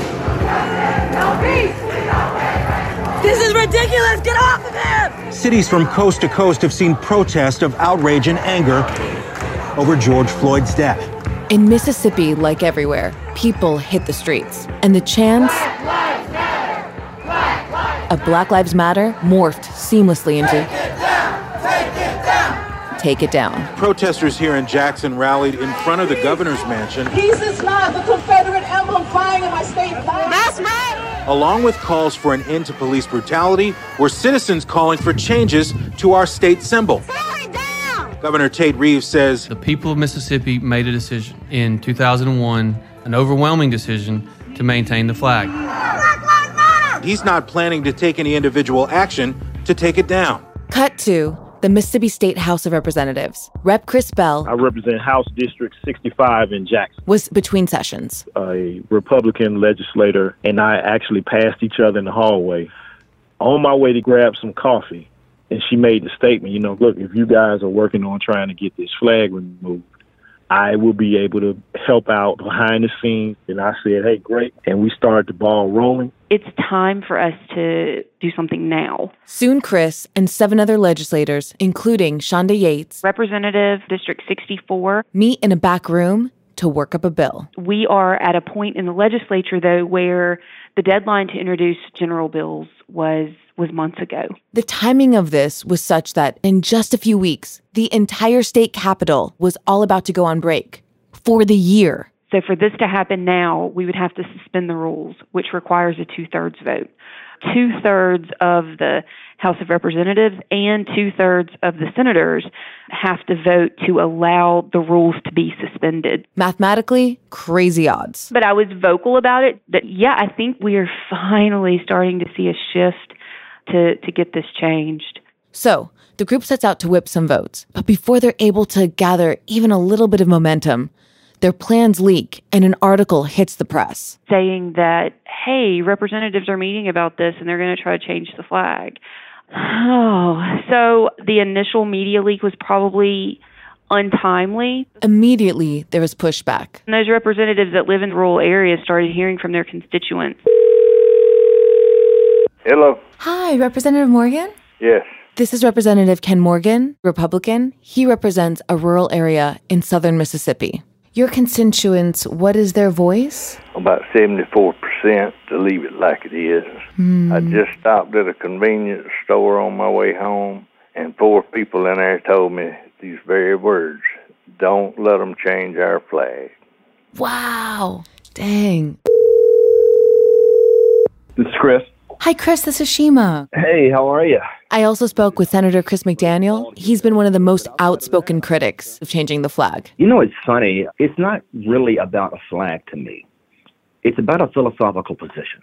This is ridiculous! Get off of him! Cities from coast to coast have seen protests of outrage and anger over George Floyd's death. In Mississippi, like everywhere, people hit the streets, and the chants of Black Lives Matter morphed seamlessly into Take it down! Take it down! Take it down. Protesters here in Jackson rallied in front of the governor's mansion. Peace is not the Confederate emblem flying in my state flag. That's right! along with calls for an end to police brutality, were citizens calling for changes to our state symbol. Governor Tate Reeves says the people of Mississippi made a decision in two thousand one, an overwhelming decision to maintain the flag. He's not planning to take any individual action to take it down. Cut to the Mississippi State House of Representatives. Rep Chris Bell, I represent House District sixty-five in Jackson, was between sessions. A Republican legislator and I actually passed each other in the hallway on my way to grab some coffee. And she made the statement, you know, look, if you guys are working on trying to get this flag removed, I will be able to help out behind the scenes. And I said, hey, great. And we started the ball rolling. It's time for us to do something now. Soon Chris and seven other legislators, including Shonda Yates, Representative District sixty-four, meet in a back room to work up a bill. We are at a point in the legislature, though, where the deadline to introduce general bills was was months ago. The timing of this was such that in just a few weeks, the entire state capitol was all about to go on break for the year. So for this to happen now, we would have to suspend the rules, which requires a two-thirds vote. Two-thirds of the House of Representatives and two-thirds of the senators have to vote to allow the rules to be suspended. Mathematically, crazy odds. But I was vocal about it, that, yeah, I think we are finally starting to see a shift to, to get this changed. So the group sets out to whip some votes. But before they're able to gather even a little bit of momentum, their plans leak and an article hits the press. Saying that, hey, representatives are meeting about this and they're going to try to change the flag. Oh, so the initial media leak was probably untimely. Immediately, there was pushback. And those representatives that live in rural areas started hearing from their constituents. Hello. Hi, Representative Morgan? Yes. This is Representative Ken Morgan, Republican. He represents a rural area in southern Mississippi. Your constituents, what is their voice? About seventy-four percent, to leave it like it is. Hmm. I just stopped at a convenience store on my way home, and four people in there told me these very words: don't let them change our flag. Wow. Dang. This is Chris. Hi, Chris. This is Shima. Hey, how are you? I also spoke with Senator Chris McDaniel. He's been one of the most outspoken critics of changing the flag. You know, it's funny. It's not really about a flag to me. It's about a philosophical position.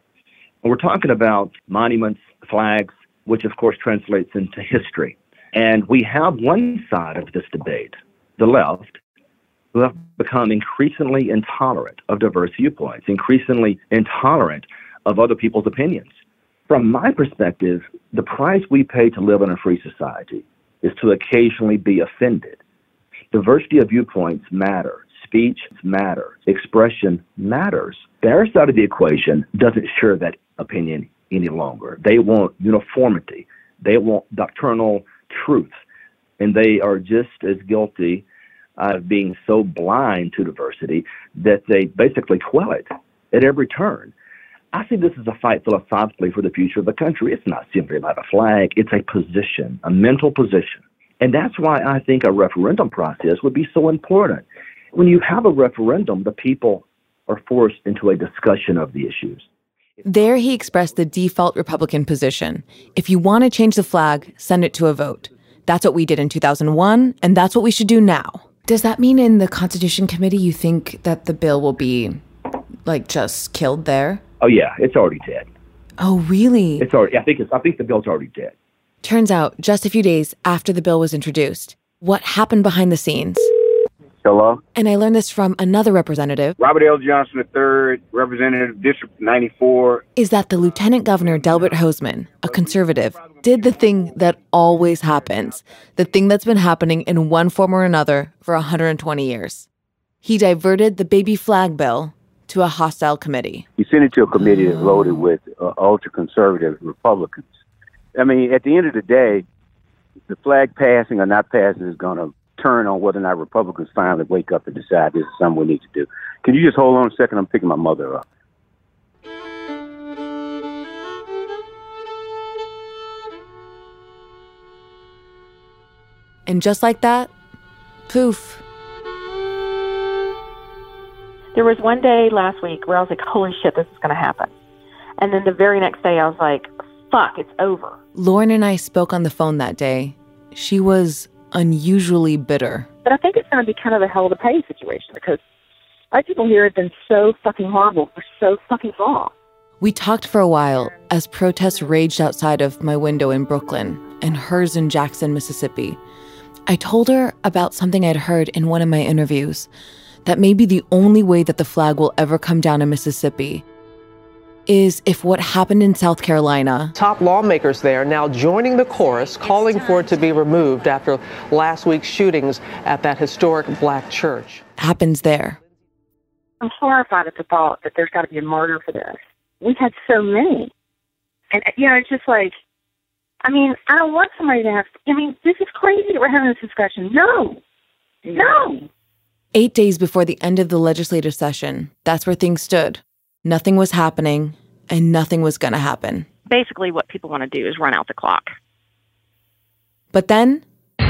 And we're talking about monuments, flags, which of course translates into history. And we have one side of this debate, the left, who have become increasingly intolerant of diverse viewpoints, increasingly intolerant of other people's opinions. From my perspective, the price we pay to live in a free society is to occasionally be offended. Diversity of viewpoints matter. Speech matters. Expression matters. Their side of the equation doesn't share that opinion any longer. They want uniformity. They want doctrinal truth. And they are just as guilty of being so blind to diversity that they basically quell it at every turn. I see this as a fight philosophically for the future of the country. It's not simply about a flag. It's a position, a mental position. And that's why I think a referendum process would be so important. When you have a referendum, the people are forced into a discussion of the issues. There he expressed the default Republican position. If you want to change the flag, send it to a vote. That's what we did in two thousand one, and that's what we should do now. Does that mean in the Constitution Committee you think that the bill will be, like, just killed there? Oh, yeah, it's already dead. Oh, really? It's already. I think it's. I think the bill's already dead. Turns out, just a few days after the bill was introduced, what happened behind the scenes? Hello? And I learned this from another representative. Robert L. Johnson the third, Representative District ninety-four. Is that the Lieutenant Governor Delbert Hosemann, a conservative, did the thing that always happens, the thing that's been happening in one form or another for one hundred twenty years. He diverted the baby flag bill to a hostile committee. He sent it to a committee that's loaded with uh, ultra-conservative Republicans. I mean, at the end of the day, the flag passing or not passing is going to turn on whether or not Republicans finally wake up and decide this is something we need to do. Can you just hold on a second? I'm picking my mother up. And just like that, poof. There was one day last week where I was like, holy shit, this is going to happen. And then the very next day, I was like, fuck, it's over. Lauren and I spoke on the phone that day. She was unusually bitter. But I think it's going to be kind of a hell of a pay situation because white people here have been so fucking horrible for so fucking long. We talked for a while as protests raged outside of my window in Brooklyn and hers in Jackson, Mississippi. I told her about something I'd heard in one of my interviews, that maybe the only way that the flag will ever come down in Mississippi is if what happened in South Carolina. Top lawmakers there now joining the chorus, calling for it to be removed after last week's shootings at that historic black church. Happens there. I'm horrified at the thought that there's got to be a martyr for this. We've had so many. And, you know, it's just like, I mean, I don't want somebody to have, I mean, this is crazy that we're having this discussion. No. No. Eight days before the end of the legislative session, that's where things stood. Nothing was happening, and nothing was going to happen. Basically, what people want to do is run out the clock. But then,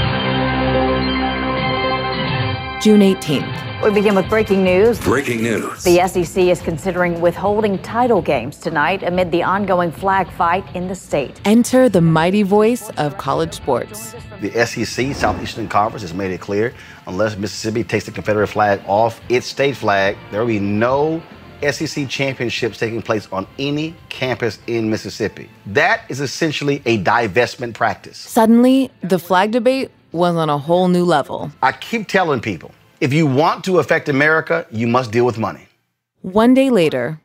June eighteenth. We begin with breaking news. Breaking news. The S E C is considering withholding title games tonight amid the ongoing flag fight in the state. Enter the mighty voice of college sports. The S E C, Southeastern Conference, has made it clear, unless Mississippi takes the Confederate flag off its state flag, there will be no S E C championships taking place on any campus in Mississippi. That is essentially a divestment practice. Suddenly, the flag debate was on a whole new level. I keep telling people, if you want to affect America, you must deal with money. One day later,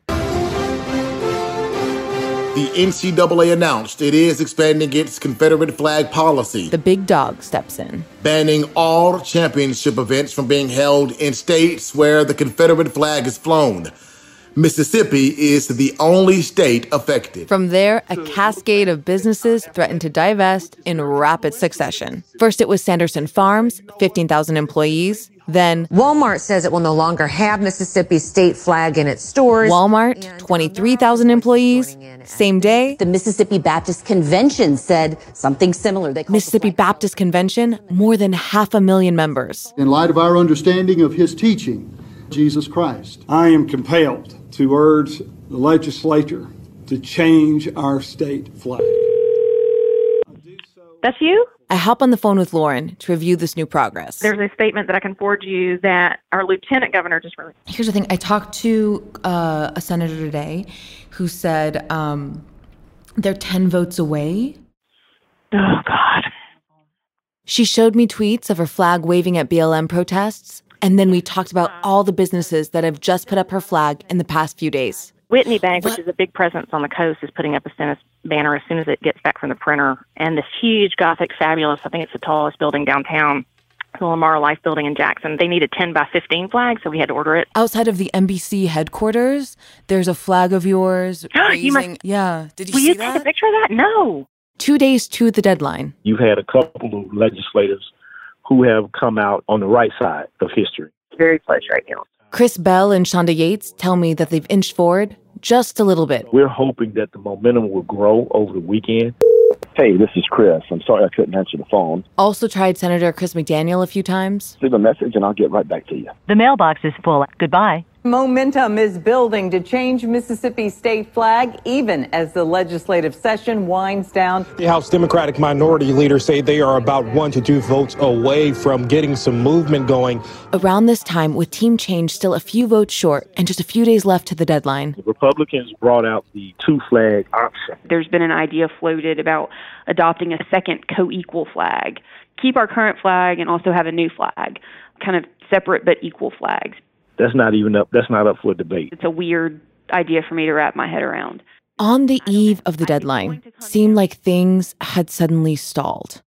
the N C double A announced it is expanding its Confederate flag policy. The big dog steps in, banning all championship events from being held in states where the Confederate flag is flown. Mississippi is the only state affected. From there, a cascade of businesses threatened to divest in rapid succession. First, it was Sanderson Farms, fifteen thousand employees. Then Walmart says it will no longer have Mississippi's state flag in its stores. Walmart, twenty-three thousand employees. Same day, the Mississippi Baptist Convention said something similar. They Mississippi Baptist Convention, more than half a million members. In light of our understanding of his teaching, Jesus Christ, I am compelled to urge the legislature to change our state flag. That's you? I hop on the phone with Lauren to review this new progress. There's a statement that I can forward you that our lieutenant governor just released. Here's the thing. I talked to uh, a senator today who said um, they're ten votes away. Oh, God. She showed me tweets of her flag waving at B L M protests, and then we talked about all the businesses that have just put up her flag in the past few days. Whitney Bank, which is a big presence on the coast, is putting up a Stennis banner as soon as it gets back from the printer. And this huge, Gothic, fabulous, I think it's the tallest building downtown, the Lamar Life building in Jackson. They need a ten by fifteen flag, so we had to order it. Outside of the N B C headquarters, there's a flag of yours. you must, yeah. Did you will see you that? take a picture of that? No. Two days to the deadline. You've had a couple of legislators who have come out on the right side of history. Very close right now. Chris Bell and Shonda Yates tell me that they've inched forward just a little bit. We're hoping that the momentum will grow over the weekend. Hey, this is Chris. I'm sorry I couldn't answer the phone. Also tried Senator Chris McDaniel a few times. Leave a message and I'll get right back to you. The mailbox is full. Goodbye. Momentum is building to change Mississippi's state flag, even as the legislative session winds down. The House Democratic minority leaders say they are about one to two votes away from getting some movement going. Around this time, with team change still a few votes short and just a few days left to the deadline, the Republicans brought out the two-flag option. There's been an idea floated about adopting a second co-equal flag. Keep our current flag and also have a new flag, kind of separate but equal flags. That's not even up. That's not up for debate. It's a weird idea for me to wrap my head around. On the eve of the deadline, seemed like things had suddenly stalled.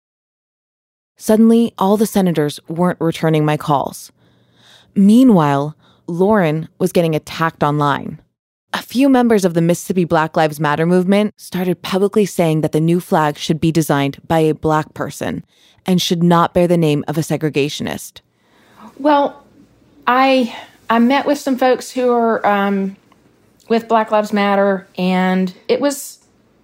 Suddenly, all the senators weren't returning my calls. Meanwhile, Lauren was getting attacked online. A few members of the Mississippi Black Lives Matter movement started publicly saying that the new flag should be designed by a black person and should not bear the name of a segregationist. Well, I... I met with some folks who are um, with Black Lives Matter, and it was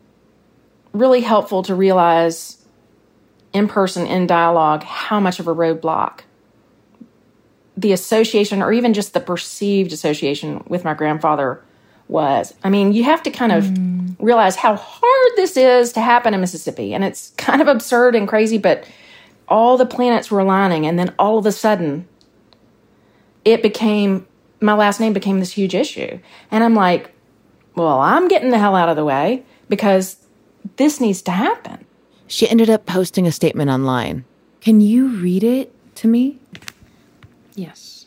really helpful to realize in person, in dialogue, how much of a roadblock the association, or even just the perceived association with my grandfather, was. I mean, you have to kind of mm. realize how hard this is to happen in Mississippi. And it's kind of absurd and crazy, but all the planets were aligning. And then all of a sudden, it became, my last name became this huge issue. And I'm like, well, I'm getting the hell out of the way because this needs to happen. She ended up posting a statement online. Can you read it to me? Yes.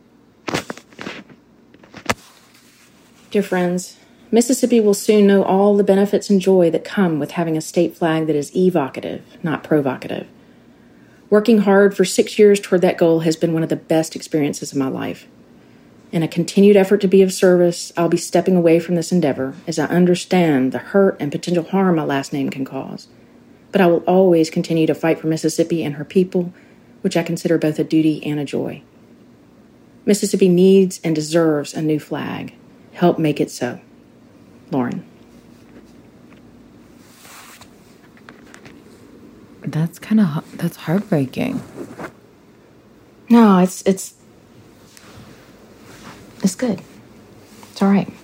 Dear friends, Mississippi will soon know all the benefits and joy that come with having a state flag that is evocative, not provocative. Working hard for six years toward that goal has been one of the best experiences of my life. In a continued effort to be of service, I'll be stepping away from this endeavor as I understand the hurt and potential harm my last name can cause. But I will always continue to fight for Mississippi and her people, which I consider both a duty and a joy. Mississippi needs and deserves a new flag. Help make it so. Lauren. That's kind of, that's heartbreaking. No, it's, it's, it's good. It's all right.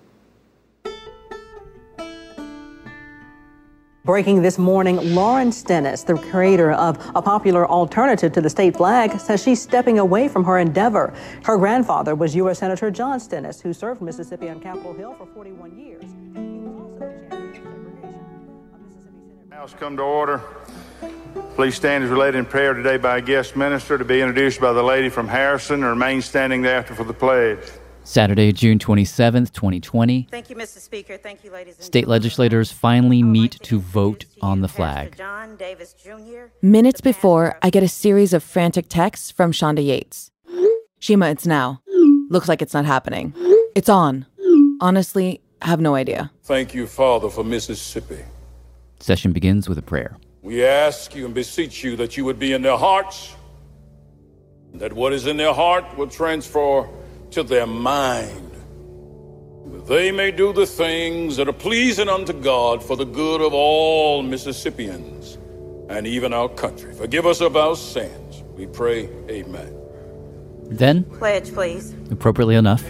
Breaking this morning, Lauren Stennis, the creator of a popular alternative to the state flag, says she's stepping away from her endeavor. Her grandfather was U S Senator John Stennis, who served Mississippi on Capitol Hill for forty-one years. He was also the champion of segregation of Mississippi Senate. House come to order. Please stand as related in prayer today by a guest minister to be introduced by the lady from Harrison and remain standing thereafter for the pledge. Saturday, June twenty-seventh, twenty twenty. Thank you, Mister Speaker. Thank you, ladies and State gentlemen. legislators finally meet to vote on the flag. John Davis Junior Minutes before, I get a series of frantic texts from Shonda Yates. Shima, it's now. Looks like it's not happening. It's on. Honestly, I have no idea. Thank you, Father, for Mississippi. Session begins with a prayer. We ask you and beseech you that you would be in their hearts, that what is in their heart will transfer to their mind, that they may do the things that are pleasing unto God for the good of all Mississippians and even our country. Forgive us of our sins. We pray, amen. Then, pledge, please. Appropriately enough,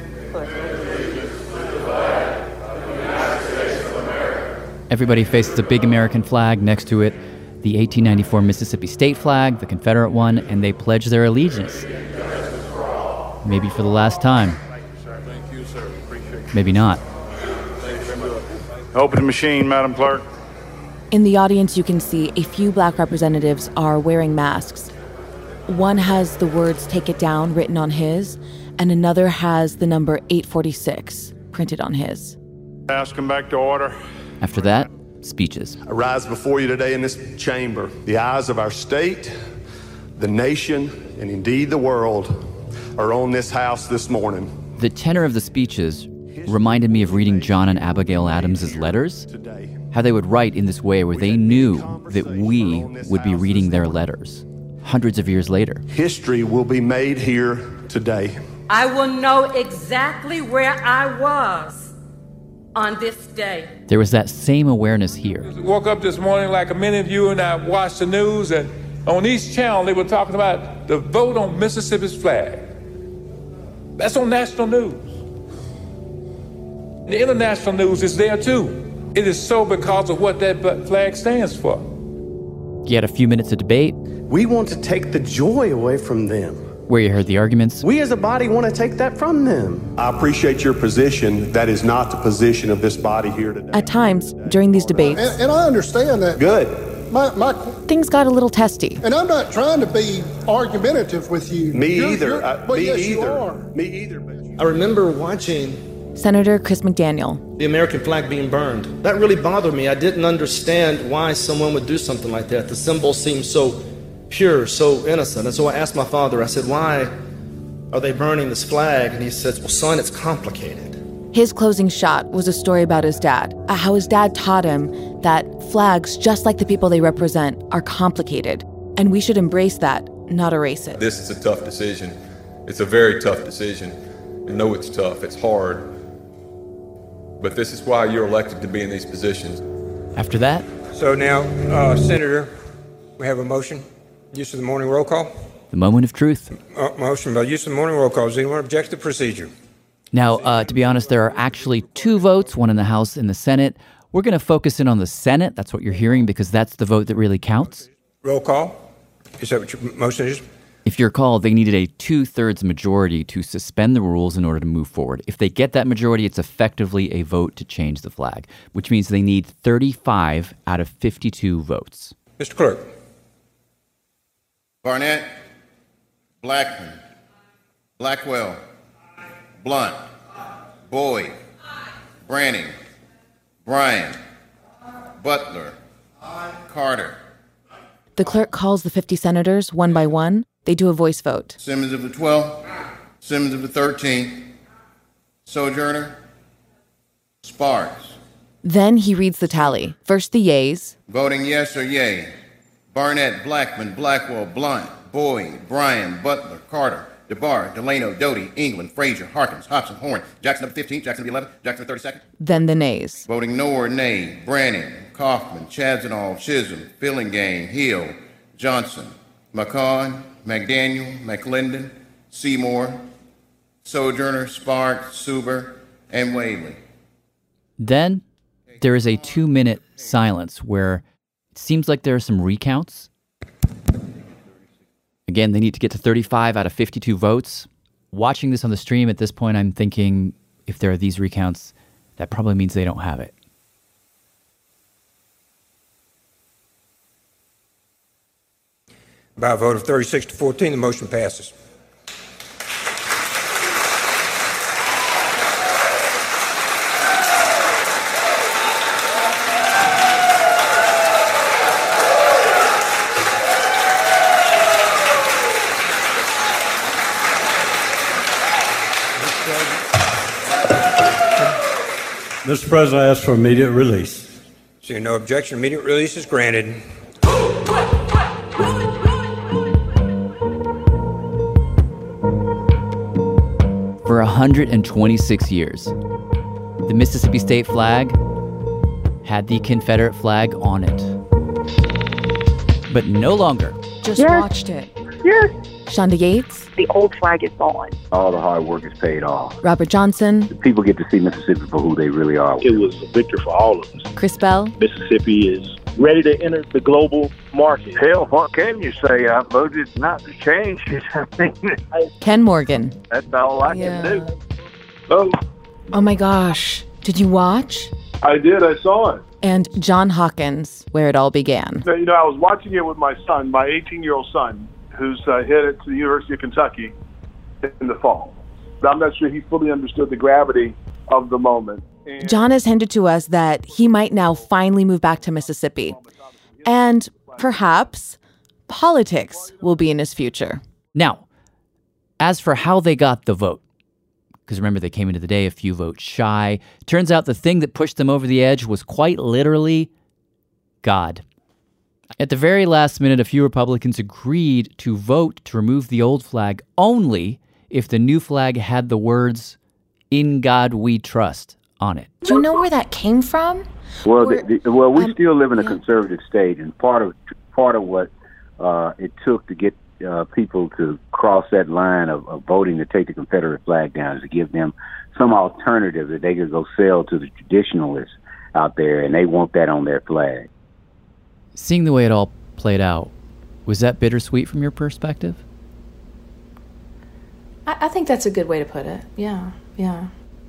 everybody faces a big American flag. Next to it, the eighteen ninety-four Mississippi state flag, the Confederate one, and they pledge their allegiance. Maybe for the last time. Thank you, sir. Appreciate it. Maybe not. Open the machine, Madam Clerk. In the audience, you can see a few black representatives are wearing masks. One has the words "Take it down" written on his, and another has the number eight forty-six printed on his. House come back to order. After that, speeches. I rise before you today in this chamber. The eyes of our state, the nation, and indeed the world are on this house this morning. The tenor of the speeches reminded me of reading John and Abigail Adams' letters, how they would write in this way where they knew that we would be reading their letters hundreds of years later. History will be made here today. I will know exactly where I was on this day. There was that same awareness here. I woke up this morning like many of you, and I watched the news, and on each channel they were talking about the vote on Mississippi's flag. That's on national news. The international news is there too. It is so because of what that flag stands for. You had a few minutes of debate. We want to take the joy away from them. Where you heard the arguments. We as a body want to take that from them. I appreciate your position. That is not the position of this body here today. At times, during these debates... And, and I understand that. Good. My, my, things got a little testy. And I'm not trying to be argumentative with you. Me you're, either. You're, I, but me yes, either. You are. Me either. I remember watching Senator Chris McDaniel. The American flag being burned. That really bothered me. I didn't understand why someone would do something like that. The symbol seemed so pure, so innocent. And so I asked my father, I said, why are they burning this flag? And he says, well, son, it's complicated. His closing shot was a story about his dad, how his dad taught him that flags, just like the people they represent, are complicated, and we should embrace that, not erase it. This is a tough decision. It's a very tough decision. I know it's tough, it's hard, but this is why you're elected to be in these positions. After that? So now, uh, Senator, we have a motion, use of the morning roll call. The moment of truth. Uh, motion by use of the morning roll call. Does anyone object to the procedure? Now, uh, to be honest, there are actually two votes, one in the House and the Senate. We're going to focus in on the Senate. That's what you're hearing because that's the vote that really counts. Roll call. Is that what your motion is? If you recall, they needed a two-thirds majority to suspend the rules in order to move forward. If they get that majority, it's effectively a vote to change the flag, which means they need thirty-five out of fifty-two votes. Mister Clerk. Barnett, Blackman, Blackwell, Blunt, Boyd, Branning, Bryan, Butler, Carter. The clerk calls the fifty senators one by one. They do a voice vote. Simmons of the twelfth, Simmons of the thirteenth, Sojourner, Sparks. Then he reads the tally. First the yeas. Voting yes or yay. Barnett, Blackman, Blackwell, Blunt, Boyd, Bryan, Butler, Carter, DeBar, Delano, Doty, England, Frazier, Harkins, Hobson, Horn, Jackson number fifteen, Jackson number eleven, Jackson number thirty-second. Then the nays. Voting no or nay. Branning, Kaufman, Chazanall, Chisholm, Fillingham, Hill, Johnson, McCaughan, McDaniel, McClendon, Seymour, Sojourner, Sparks, Suber, and Whaley. Then there is a two-minute silence where it seems like there are some recounts. Again, they need to get to thirty-five out of fifty-two votes. Watching this on the stream at this point, I'm thinking if there are these recounts, that probably means they don't have it. By a vote of thirty-six to fourteen, the motion passes. Mister President, I ask for immediate release. Seeing no objection, immediate release is granted. For one hundred twenty-six years, the Mississippi state flag had the Confederate flag on it. But no longer. Just Yes. watched it. Yes. Shonda Yates. The old flag is gone. All the hard work is paid off. Robert Johnson. People get to see Mississippi for who they really are. It was a victory for all of us. Chris Bell. Mississippi is ready to enter the global market. Hell, what can you say? I voted not to change it. I mean, Ken Morgan. that's all I Yeah. can do. Oh, Oh my gosh. Did you watch? I did. I saw it. And John Hawkins, where it all began. You know, I was watching it with my son, my eighteen-year-old son, who's uh, headed to the University of Kentucky in the fall. But I'm not sure he fully understood the gravity of the moment. And John has hinted to us that he might now finally move back to Mississippi. And perhaps politics will be in his future. Now, as for how they got the vote, because remember, they came into the day a few votes shy. Turns out the thing that pushed them over the edge was quite literally God. At the very last minute, a few Republicans agreed to vote to remove the old flag only if the new flag had the words, "In God We Trust," on it. Do you know where that came from? Well, Or- the, the, well, we um, still live in a yeah. conservative state, and part of part of what uh, it took to get uh, people to cross that line of, of voting to take the Confederate flag down is to give them some alternative that they could go sell to the traditionalists out there, and they want that on their flag. Seeing the way it all played out, was that bittersweet from your perspective? I, I think that's a good way to put it. Yeah, yeah.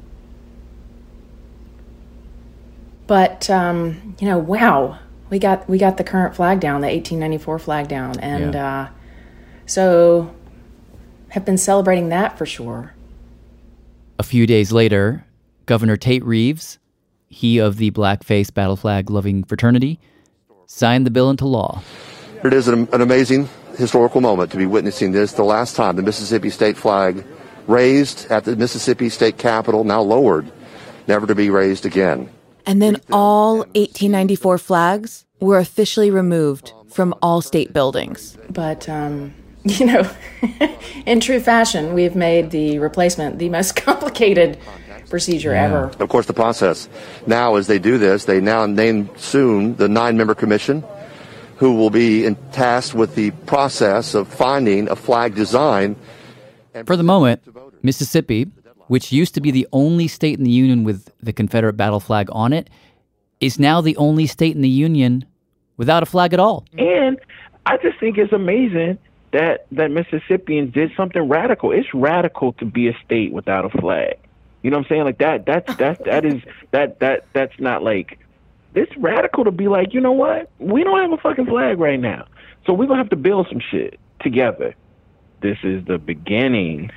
But um, you know, wow, we got we got the current flag down, the eighteen ninety-four flag down, and Yeah. uh, so have been celebrating that for sure. A few days later, Governor Tate Reeves, he of the blackface battle flag loving fraternity, signed the bill into law. It is an, an amazing historical moment to be witnessing this. The last time the Mississippi state flag raised at the Mississippi State Capitol, now lowered, never to be raised again. And then all eighteen ninety-four flags were officially removed from all state buildings. But, um, you know, in true fashion, we've made the replacement the most complicated procedure Yeah. ever. Of course, the process now, as they do this, they now name soon the nine-member commission who will be in, tasked with the process of finding a flag design. For the moment, Mississippi, which used to be the only state in the Union with the Confederate battle flag on it, is now the only state in the Union without a flag at all. And I just think it's amazing that, that Mississippians did something radical. It's radical to be a state without a flag. You know what I'm saying? Like that, that's, that's, that is, that, that, that's not like, it's radical to be like, you know what? We don't have a fucking flag right now. So we're going to have to build some shit together. This is the beginning.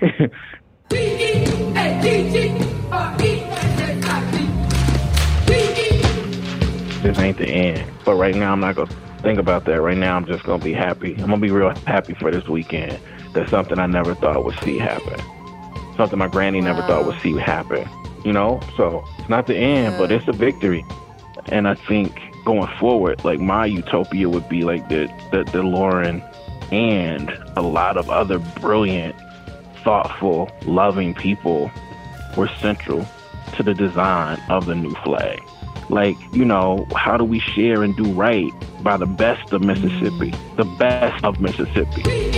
This ain't the end. But right now, I'm not going to think about that. Right now, I'm just going to be happy. I'm going to be real happy for this weekend. That's something I never thought would see happen. Something my granny never wow. thought would see happen. You know? So it's not the end, but it's a victory. And I think going forward, like my utopia would be like that the, the Lauren and a lot of other brilliant, thoughtful, loving people were central to the design of the new flag. Like, you know, how do we share and do right by the best of Mississippi, the best of Mississippi?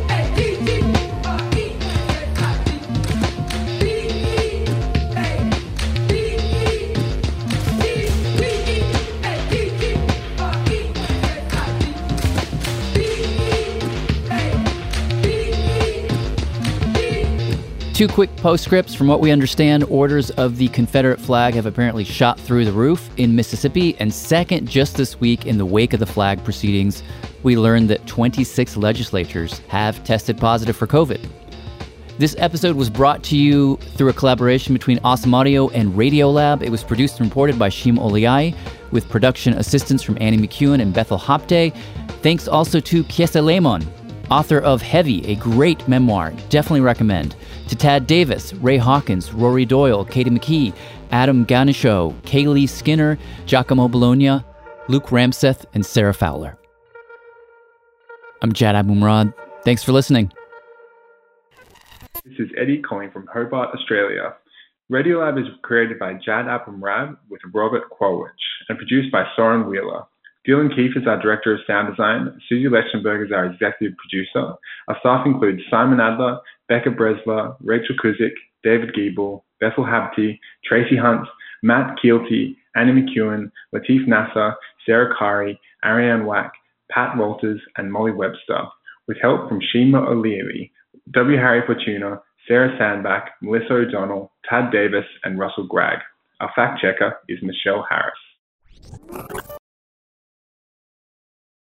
Two quick postscripts. From what we understand, orders of the Confederate flag have apparently shot through the roof in Mississippi. And second, just this week, in the wake of the flag proceedings, we learned that twenty-six legislatures have tested positive for COVID. This episode was brought to you through a collaboration between Awesome Audio and Radiolab. It was produced and reported by Shim Oliai, with production assistance from Annie McEwen and Bethel Hopte. Thanks also to Kiesa Lemon, author of Heavy, a great memoir. Definitely recommend. To Tad Davis, Ray Hawkins, Rory Doyle, Katie McKee, Adam Ganishow, Kaylee Skinner, Giacomo Bologna, Luke Ramseth, and Sarah Fowler. I'm Jad Abumrad. Thanks for listening. This is Eddie calling from Hobart, Australia. Radiolab is created by Jad Abumrad with Robert Kwolwich and produced by Soren Wheeler. Dylan Keefe is our Director of Sound Design. Susie Lechtenberg is our Executive Producer. Our staff includes Simon Adler, Becca Bresler, Rachel Kuzik, David Giebel, Bethel Habte, Tracy Hunt, Matt Keelty, Annie McEwen, Latif Nasser, Sarah Kari, Ariane Wack, Pat Walters, and Molly Webster, with help from Shima O'Leary, W. Harry Fortuna, Sarah Sandbach, Melissa O'Donnell, Tad Davis, and Russell Gregg. Our fact checker is Michelle Harris.